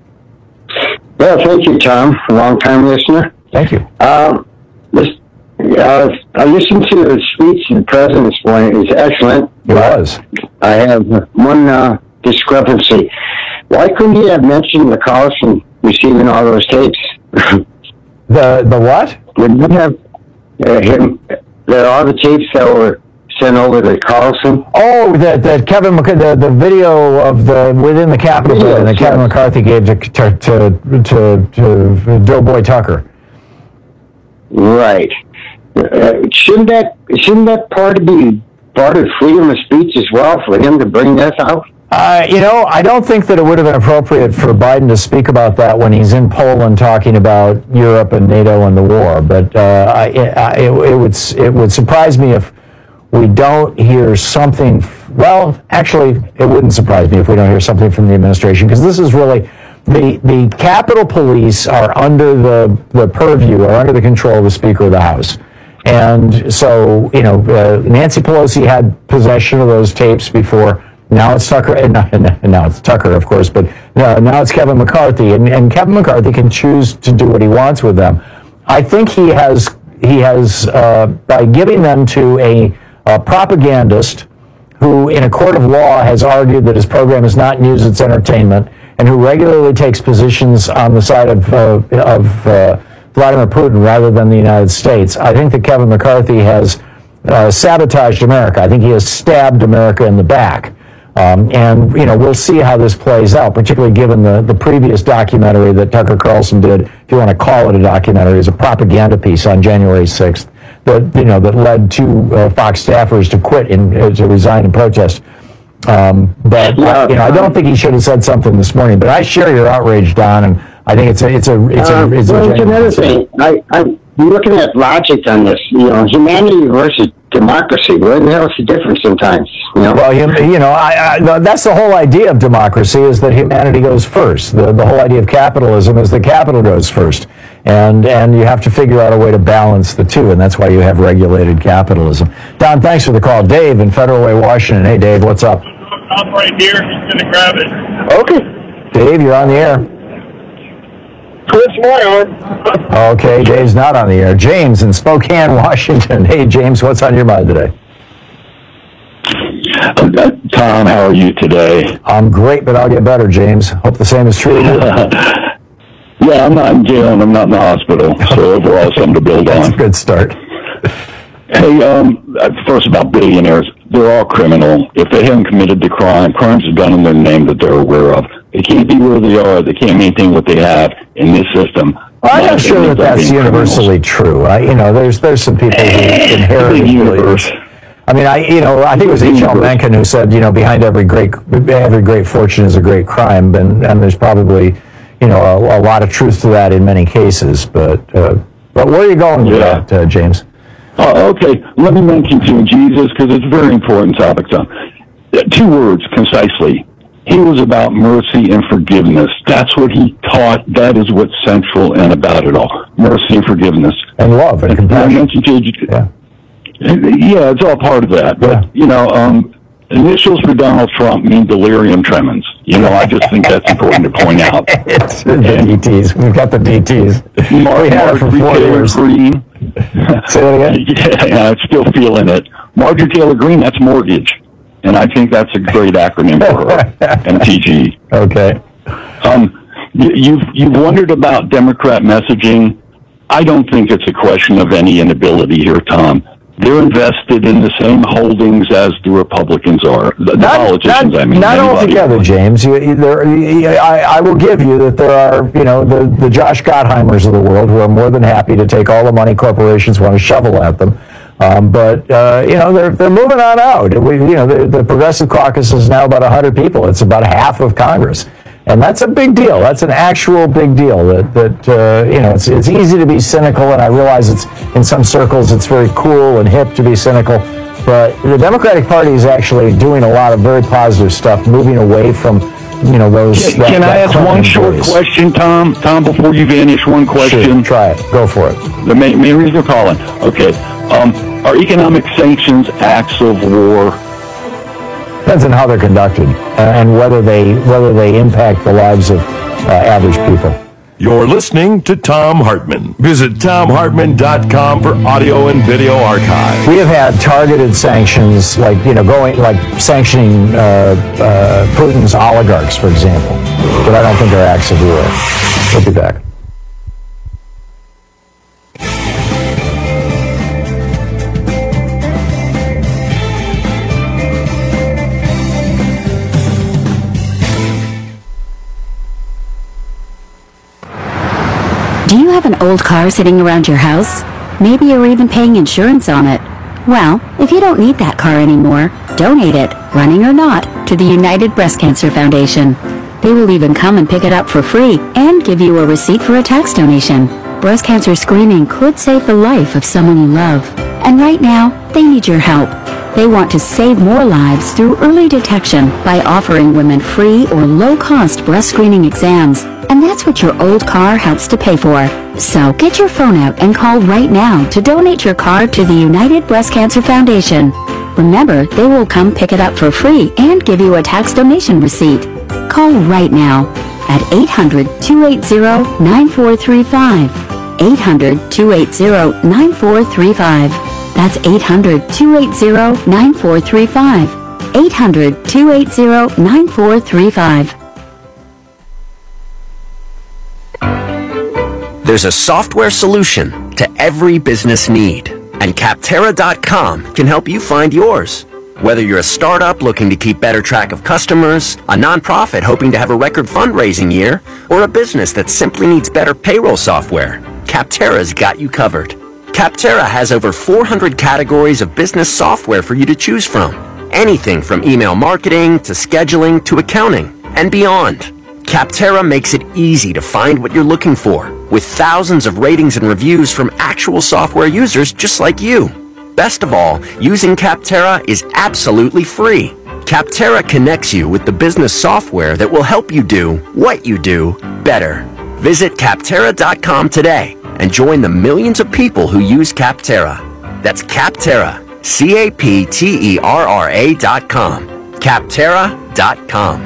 Speaker 2: Well, thank you, Tom, a long-time listener.
Speaker 23: Thank you.
Speaker 2: Um, this, uh, I listened to the speech the president this morning. It was excellent.
Speaker 23: It was.
Speaker 2: I have one uh, discrepancy. Why couldn't he have mentioned the Carlson receiving all those tapes?
Speaker 23: the the what?
Speaker 2: Wouldn't he have uh, him, the, all the tapes that were sent over to Carlson?
Speaker 23: Oh, that that Kevin McC- the the video of the within the Capitol
Speaker 2: yes,
Speaker 23: building that
Speaker 2: yes.
Speaker 23: Kevin McCarthy gave to to to, to, to Doughboy Tucker.
Speaker 2: Right. Uh, shouldn't that shouldn't that part be part of freedom of speech as well for him to bring that out?
Speaker 23: Uh, you know, I don't think that it would have been appropriate for Biden to speak about that when he's in Poland talking about Europe and NATO and the war. But uh, I, I, it, it would it would surprise me if we don't hear something. Well, actually, it wouldn't surprise me if we don't hear something from the administration, because this is really the the Capitol Police are under the the purview or under the control of the Speaker of the House. And so, you know, uh, Nancy Pelosi had possession of those tapes before. Now it's Tucker, and now it's Tucker, of course, but now it's Kevin McCarthy, and, and Kevin McCarthy can choose to do what he wants with them. I think he has, he has uh, by giving them to a, a propagandist who, in a court of law, has argued that his program is not news, it's entertainment, and who regularly takes positions on the side of, uh, of uh, Vladimir Putin rather than the United States. I think that Kevin McCarthy has uh, sabotaged America. I think he has stabbed America in the back. Um, and, you know, we'll see how this plays out, particularly given the, the previous documentary that Tucker Carlson did, if you want to call it a documentary, is a propaganda piece on January sixth that, you know, that led two uh, Fox staffers to quit and uh, to resign in protest. Um, but, uh, you know, I don't think he should have said something this morning, but I share your outrage, Don, and I think it's a, it's a, it's a, it's
Speaker 2: uh, well,
Speaker 23: a
Speaker 2: it's another thing. I, I'm looking at logic on this, you know, humanity versus democracy. What the hell is the difference sometimes? You know?
Speaker 23: Well, you, you know, I, I, that's the whole idea of democracy, is that humanity goes first. The, the whole idea of capitalism is that capital goes first. And and you have to figure out a way to balance the two, and that's why you have regulated capitalism. Don, thanks for the call. Dave in Federal Way, Washington. Hey, Dave, what's up?
Speaker 7: I'm right here. He's going to grab it.
Speaker 23: Okay. Dave, you're on the air.
Speaker 7: Twist my arm.
Speaker 23: Okay, Dave's not on the air. James in Spokane, Washington. Hey, James, what's on your mind today?
Speaker 12: Uh, Tom, how are you today?
Speaker 23: I'm great, but I'll get better, James. Hope the same is true of you.
Speaker 12: Yeah, I'm not in jail and I'm not in the hospital, so overall something to build
Speaker 23: That's
Speaker 12: on.
Speaker 23: a good start.
Speaker 12: Hey, um, first about billionaires. They're all criminal. If they haven't committed the crime, crimes are done in their name that they're aware of. They can't be where they are. They can't maintain what they have in this system.
Speaker 23: Well, I'm not sure that that's universally true. I, you know, there's there's some people who inherit universe. I mean, I you know, I think it was H L Mencken who said, you know, behind every great every great fortune is a great crime, and and there's probably, you know, a, a lot of truth to that in many cases. But uh, but where are you going with
Speaker 12: yeah.
Speaker 23: that, uh, James?
Speaker 12: Uh, okay, let me mention to Jesus, because it's a very important topic, Tom. Uh, two words, concisely. He was about mercy and forgiveness. That's what he taught. That is what's central and about it all. Mercy and forgiveness.
Speaker 23: And love and compassion.
Speaker 12: Yeah. yeah, it's all part of that. But, yeah. you know, um, initials for Donald Trump mean delirium tremens. You know, I just think that's important to point out.
Speaker 23: It's the D Ts. We've got the D Ts.
Speaker 12: Mark,
Speaker 23: we had it for four years.
Speaker 12: Green.
Speaker 23: Say that again?
Speaker 12: Yeah, yeah, I'm still feeling it. Marjorie Taylor Greene, that's mortgage. And I think that's a great acronym for her, M T G.
Speaker 23: Okay.
Speaker 12: Um, you, you've, you've wondered about Democrat messaging. I don't think it's a question of any inability here, Tom. They're invested in the same holdings as the Republicans are. The, the
Speaker 23: not,
Speaker 12: politicians,
Speaker 23: not,
Speaker 12: I mean.
Speaker 23: Not
Speaker 12: anybody.
Speaker 23: altogether, James. You, you, there, you, I, I will give you that there are, you know, the, the Josh Gottheimers of the world who are more than happy to take all the money corporations want to shovel at them. Um, but, uh, you know, they're, they're moving on out. We, you know, the, the Progressive Caucus is now about one hundred people. It's about half of Congress. And that's a big deal. That's an actual big deal. That, that uh, you know, it's, it's easy to be cynical, and I realize it's in some circles it's very cool and hip to be cynical. But the Democratic Party is actually doing a lot of very positive stuff, moving away from, you know, those...
Speaker 12: Can,
Speaker 23: that,
Speaker 12: can
Speaker 23: that
Speaker 12: I ask one short
Speaker 23: days.
Speaker 12: question, Tom? Tom, before you vanish, one question.
Speaker 23: Sure, try it. Go for it.
Speaker 12: The main, main reason we're calling. Okay. Um, are economic sanctions acts of war?
Speaker 23: Depends on how they're conducted uh, and whether they whether they impact the lives of uh, average people.
Speaker 3: You're listening to Thom Hartmann. Visit Thom Hartmann dot com for audio and video archive.
Speaker 23: We have had targeted sanctions, like, you know, going like sanctioning uh, uh, Putin's oligarchs, for example. But I don't think they're acts of war. We'll be back.
Speaker 28: Do you have an old car sitting around your house? Maybe you're even paying insurance on it. Well, if you don't need that car anymore, donate it, running or not, to the United Breast Cancer Foundation. They will even come and pick it up for free and give you a receipt for a tax donation. Breast cancer screening could save the life of someone you love. And right now, they need your help. They want to save more lives through early detection by offering women free or low-cost breast screening exams. And that's what your old car helps to pay for. So get your phone out and call right now to donate your car to the United Breast Cancer Foundation. Remember, they will come pick it up for free and give you a tax donation receipt. Call right now at eight hundred, two eight zero, nine four three five. eight hundred, two eight zero, nine four three five. That's eight hundred, two eight zero, nine four three five. eight hundred, two eight zero, nine four three five.
Speaker 4: There's a software solution to every business need, and Capterra dot com can help you find yours. Whether you're a startup looking to keep better track of customers, a nonprofit hoping to have a record fundraising year, or a business that simply needs better payroll software, Capterra's got you covered. Capterra has over four hundred categories of business software for you to choose from. Anything from email marketing to scheduling to accounting and beyond. Capterra makes it easy to find what you're looking for, with thousands of ratings and reviews from actual software users just like you. Best of all, using Capterra is absolutely free. Capterra connects you with the business software that will help you do what you do better. Visit Capterra dot com today and join the millions of people who use Capterra. That's Capterra, C A P T E R R A dot com. Capterra dot com.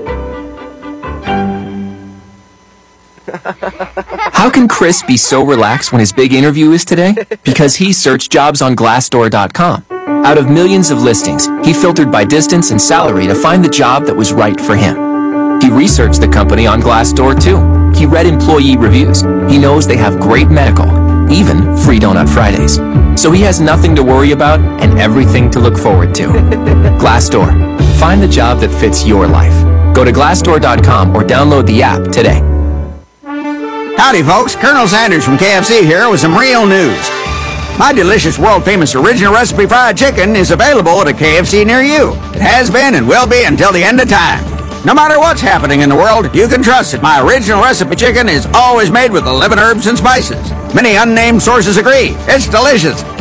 Speaker 13: How can Chris be so relaxed when his big interview is today? Because he searched jobs on Glassdoor dot com. Out of millions of listings, he filtered by distance and salary to find the job that was right for him. He researched the company on Glassdoor too. He read employee reviews. He knows they have great medical, even free donut Fridays. So he has nothing to worry about and everything to look forward to. Glassdoor. Find the job that fits your life. Go to Glassdoor dot com or download the app today.
Speaker 15: Howdy, folks. Colonel Sanders from K F C here with some real news. My delicious, world-famous original recipe fried chicken is available at a K F C near you. It has been and will be until the end of time. No matter what's happening in the world, you can trust that my original recipe chicken is always made with eleven herbs and spices. Many unnamed sources agree. It's delicious.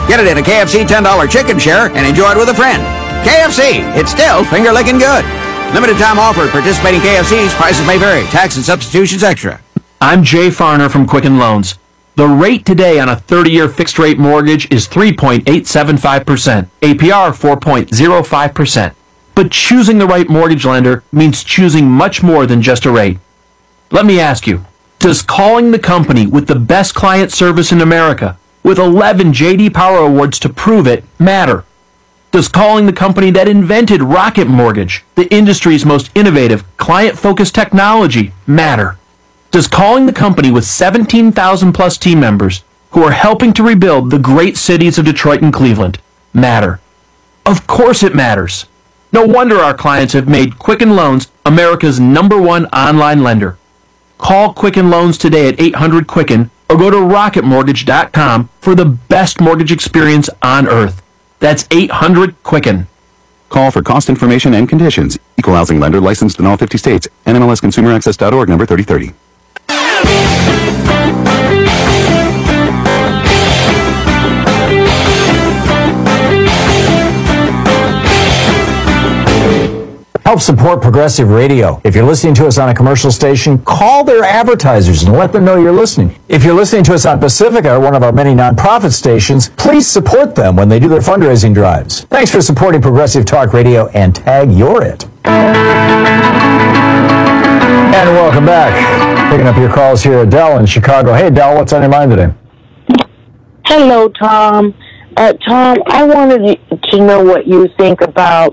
Speaker 15: Get it in a K F C ten dollar chicken share and enjoy it with a friend. K F C, it's still finger-licking good. Limited time offer at participating K F Cs. Prices may vary. Tax and substitutions extra.
Speaker 5: I'm Jay Farner from Quicken Loans. The rate today on a thirty-year fixed-rate mortgage is three point eight seven five percent, A P R four point zero five percent. But choosing the right mortgage lender means choosing much more than just a rate. Let me ask you, does calling the company with the best client service in America, with eleven J D Power Awards to prove it, matter? Does calling the company that invented Rocket Mortgage, the industry's most innovative, client-focused technology, matter? Does calling the company with seventeen thousand plus team members who are helping to rebuild the great cities of Detroit and Cleveland matter? Of course it matters. No wonder our clients have made Quicken Loans America's number one online lender. Call Quicken Loans today at eight hundred Quicken or go to rocket mortgage dot com for the best mortgage experience on earth. That's eight hundred Quicken.
Speaker 8: Call for cost information and conditions. Equal housing lender licensed in all fifty states. N M L S consumer access dot org number thirty thirty.
Speaker 23: Help support Progressive Radio. If you're listening to us on a commercial station, call their advertisers and let them know you're listening. If you're listening to us on Pacifica, one of our many nonprofit stations, please support them when they do their fundraising drives. Thanks for supporting Progressive Talk Radio and tag You're It. And welcome back. Picking up your calls here, Adele in Chicago. Hey, Adele, what's on your mind today?
Speaker 9: Hello, Tom. Uh, Tom, I wanted to know what you think about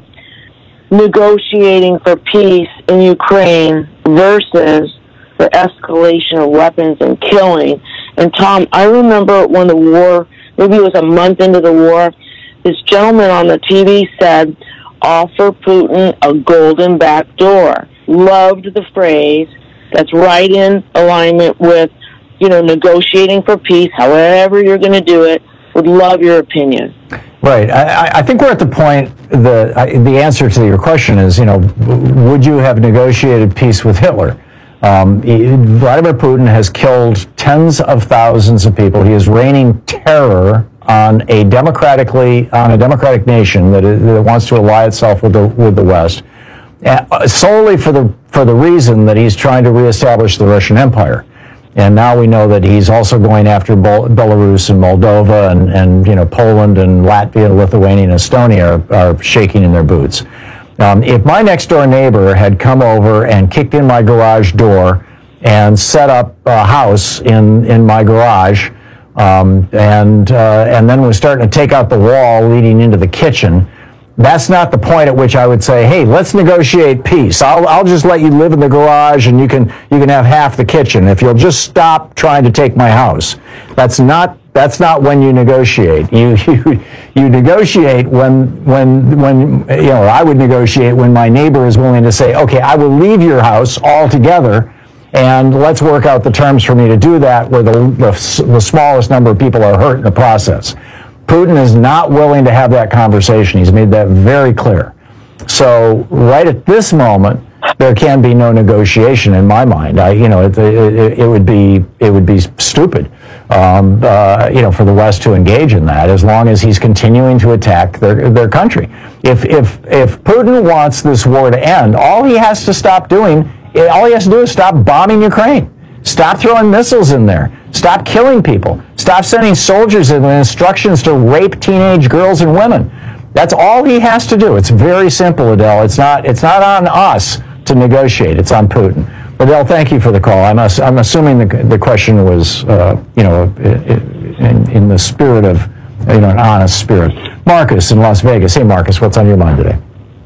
Speaker 9: negotiating for peace in Ukraine versus the escalation of weapons and killing. And Tom, I remember when the war, maybe it was a month into the war, this gentleman on the T V said, offer Putin a golden back door. Loved the phrase. That's right in alignment with, you know, negotiating for peace, however you're going to do it. Would love your opinion.
Speaker 23: Right. I, I think we're at the point, the the answer to your question is, you know, would you have negotiated peace with Hitler? Um, he, Vladimir Putin has killed tens of thousands of people. He is raining terror on a democratically on a democratic nation that, is, that wants to ally itself with the with the West, uh, solely for the for the reason that he's trying to reestablish the Russian Empire. And now we know that he's also going after Bel- Belarus and Moldova and, and, you know, Poland and Latvia, Lithuania, and Estonia are, are shaking in their boots. Um, if my next door neighbor had come over and kicked in my garage door and set up a house in, in my garage, um, and uh, and then was starting to take out the wall leading into the kitchen, that's not the point at which I would say, hey, let's negotiate peace. I'll I'll just let you live in the garage and you can you can have half the kitchen if you'll just stop trying to take my house. That's not that's not when you negotiate. You you you negotiate when when when you know, I would negotiate when my neighbor is willing to say, okay, I will leave your house altogether and let's work out the terms for me to do that where the the, the smallest number of people are hurt in the process. Putin is not willing to have that conversation. He's made that very clear. So right at this moment, there can be no negotiation in my mind. I, you know, it, it, it would be it would be stupid, um, uh, you know, for the West to engage in that as long as he's continuing to attack their their country. If if if Putin wants this war to end, all he has to stop doing, all he has to do is stop bombing Ukraine. Stop throwing missiles in there. Stop killing people. Stop sending soldiers in with instructions to rape teenage girls and women. That's all he has to do. It's very simple, Adele. It's not it's not on us to negotiate. It's on Putin. Adele, thank you for the call. I'm, ass- I'm assuming the, the question was, uh, you know, in, in the spirit of, you know, an honest spirit. Marcus in Las Vegas. Hey, Marcus, what's on your mind today?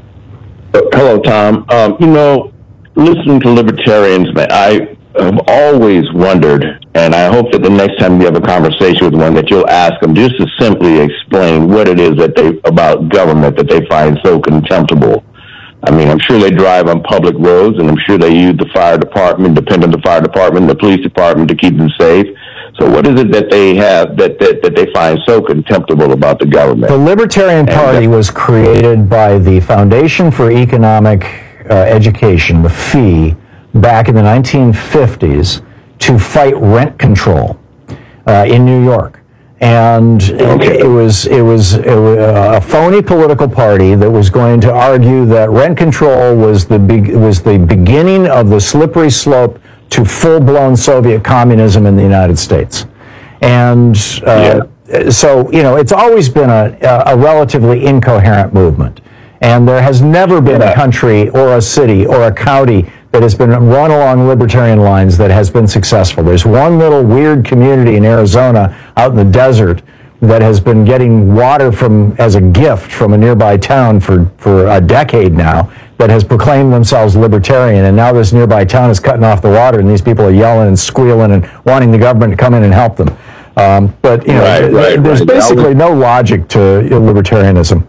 Speaker 16: Hello, Tom. Um, you know, listening to libertarians, man, I have always wondered, and I hope that the next time you have a conversation with one that you'll ask them just to simply explain what it is that they about government that they find so contemptible. I mean, I'm sure they drive on public roads, and I'm sure they use the fire department, depend on the fire department, the police department to keep them safe. So what is it that they have that, that, that they find so contemptible about the government?
Speaker 23: The Libertarian Party was created by the Foundation for Economic uh, Education, the F E E, back in the nineteen fifties to fight rent control uh, in New York. And okay. it, it was it was it was a phony political party that was going to argue that rent control was the be, was the beginning of the slippery slope to full-blown Soviet communism in the United States. And uh, yeah. so, you know, it's always been a, a relatively incoherent movement. And there has never been yeah. a country or a city or a county that has been run along libertarian lines that has been successful. There's one little weird community in Arizona out in the desert that has been getting water from as a gift from a nearby town for, for a decade now that has proclaimed themselves libertarian, and now this nearby town is cutting off the water, and these people are yelling and squealing and wanting the government to come in and help them. Um, but, you know,
Speaker 16: right, right,
Speaker 23: there's
Speaker 16: right.
Speaker 23: basically no logic to libertarianism.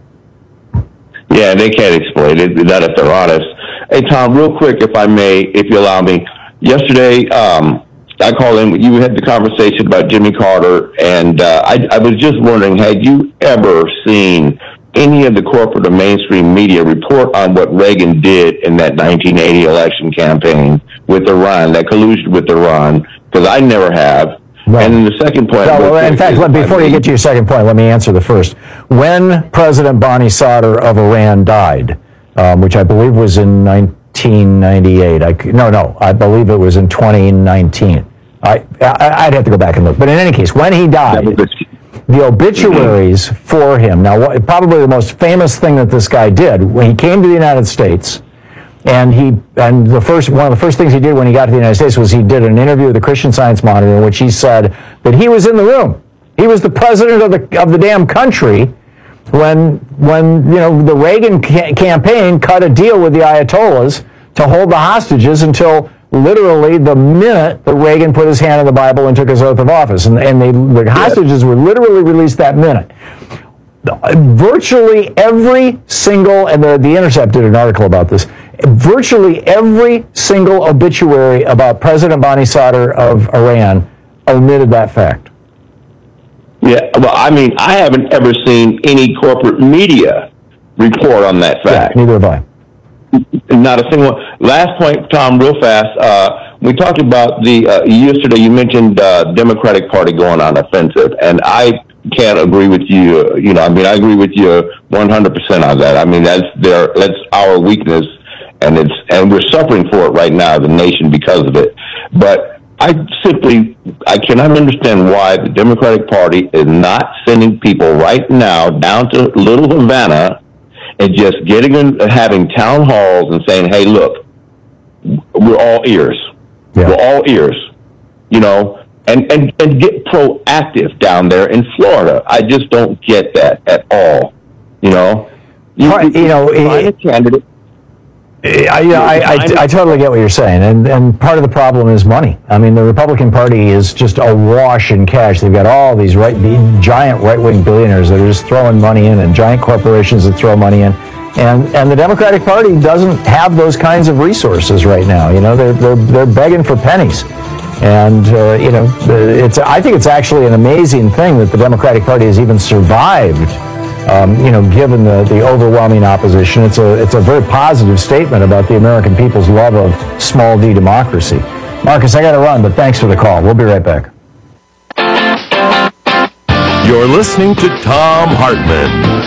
Speaker 16: Yeah, they can't explain it, not if they're honest. Hey, Tom, real quick, if I may, if you allow me. Yesterday, um, I called in, you had the conversation about Jimmy Carter, and uh, I, I was just wondering, had you ever seen any of the corporate or mainstream media report on what Reagan did in that nineteen eighty election campaign with Iran, that collusion with Iran? Because I never have. Right. And then the second point...
Speaker 23: No, well, in fact, let, before you get to your second point, let me answer the first. When President Bani Sadr of Iran died, um, which I believe was in nineteen ninety-eight, I, no, no, I believe it was in twenty nineteen. I, I, I'd have to go back and look. But in any case, when he died, the obituaries mm-hmm. for him, now what, probably the most famous thing that this guy did, when he came to the United States, and he and the first one of the first things he did when he got to the United States was he did an interview with the Christian Science Monitor in which he said that he was in the room. He was the president of the of the damn country when when you know the Reagan ca- campaign cut a deal with the Ayatollahs to hold the hostages until literally the minute that Reagan put his hand on the Bible and took his oath of office, and and they, the hostages were literally released that minute. Virtually every single, and the, the Intercept did an article about this, virtually every single obituary about President Bani Sadr of Iran omitted that fact.
Speaker 16: Yeah, well, I mean, I haven't ever seen any corporate media report on that fact.
Speaker 23: Yeah, neither have I.
Speaker 16: Not a single one. Last point, Tom, real fast. Uh, we talked about the, uh, yesterday you mentioned uh, Democratic Party going on offensive, and I can't agree with you. Uh, you know, I mean, I agree with you one hundred percent on that. I mean, that's their, that's our weakness, and it's, and we're suffering for it right now as a nation because of it. But I simply, I cannot understand why the Democratic Party is not sending people right now down to Little Havana and just getting in, having town halls and saying, hey, look, we're all ears. Yeah. We're all ears, you know, and, and, and get proactive down there in Florida. I just don't get that at all, you know. You,
Speaker 23: right, you know,
Speaker 16: find a candidate.
Speaker 23: I, you know, I, I, I totally get what you're saying, and, and part of the problem is money. I mean, the Republican Party is just awash in cash. They've got all these right, giant right-wing billionaires that are just throwing money in, and giant corporations that throw money in, and and the Democratic Party doesn't have those kinds of resources right now. You know, they're they're they're begging for pennies, and uh, you know, it's I think it's actually an amazing thing that the Democratic Party has even survived. Um, you know, given the, the overwhelming opposition, it's a it's a very positive statement about the American people's love of small d democracy. Marcus, I got to run, but thanks for the call. We'll be right back.
Speaker 3: You're listening to Thom Hartmann.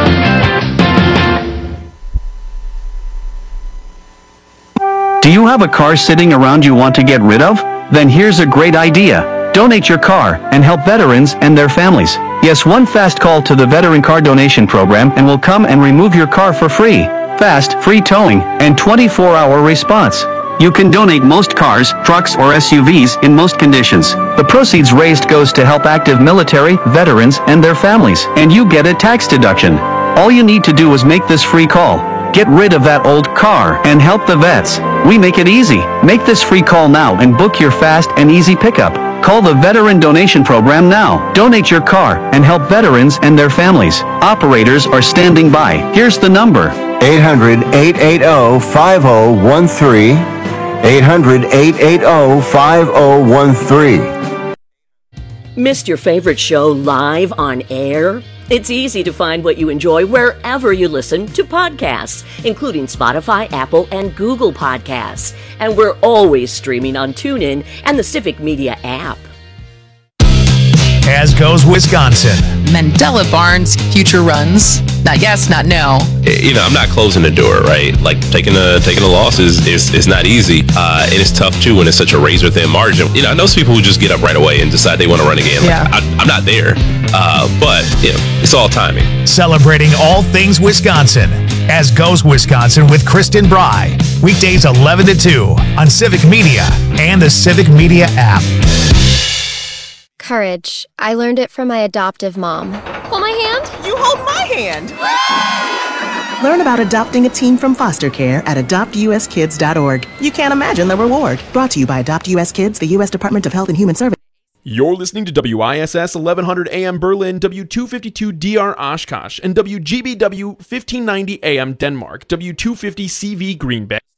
Speaker 10: Do you have a car sitting around you want to get rid of? Then here's a great idea. Donate your car and help veterans and their families. Yes, one fast call to the Veteran Car Donation Program and we'll come and remove your car for free. Fast, free towing, and twenty-four hour response. You can donate most cars, trucks, or S U Vs in most conditions. The proceeds raised goes to help active military, veterans, and their families, and you get a tax deduction. All you need to do is make this free call. Get rid of that old car and help the vets. We make it easy. Make this free call now and book your fast and easy pickup. Call the Veteran Donation Program now. Donate your car and help veterans and their families. Operators are standing by. Here's the number.
Speaker 11: eight hundred, eight eight zero, five zero one three. eight hundred, eight eight zero, five zero one three.
Speaker 1: Missed your favorite show live on air? It's easy to find what you enjoy wherever you listen to podcasts, including Spotify, Apple, and Google Podcasts. And we're always streaming on TuneIn and the Civic Media app.
Speaker 14: as goes Wisconsin.
Speaker 17: Mandela Barnes future runs. Not yes, not no.
Speaker 18: You know, I'm not closing the door, right? Like taking a taking a loss is is, is not easy, uh, and it's tough too when it's such a razor thin margin. You know, I know some people who just get up right away and decide they want to run again. Like,
Speaker 17: Yeah.
Speaker 18: I, I'm not there, uh, but you know, it's all timing.
Speaker 14: Celebrating all things Wisconsin, as goes Wisconsin with Kristen Bry. Weekdays eleven to two on Civic Media and the Civic Media app.
Speaker 19: Courage. I learned it from my adoptive mom. Hold my hand.
Speaker 20: You hold my hand. Learn about adopting a teen from foster care at adopt u s kids dot org. You can't imagine the reward. Brought to you by Adopt U S Kids, the U S Department of Health and Human Services.
Speaker 21: You're listening to W I S S eleven hundred A M Berlin, W two fifty-two D R Oshkosh, and W G B W fifteen ninety A M Denmark, W two fifty C V Green Bay.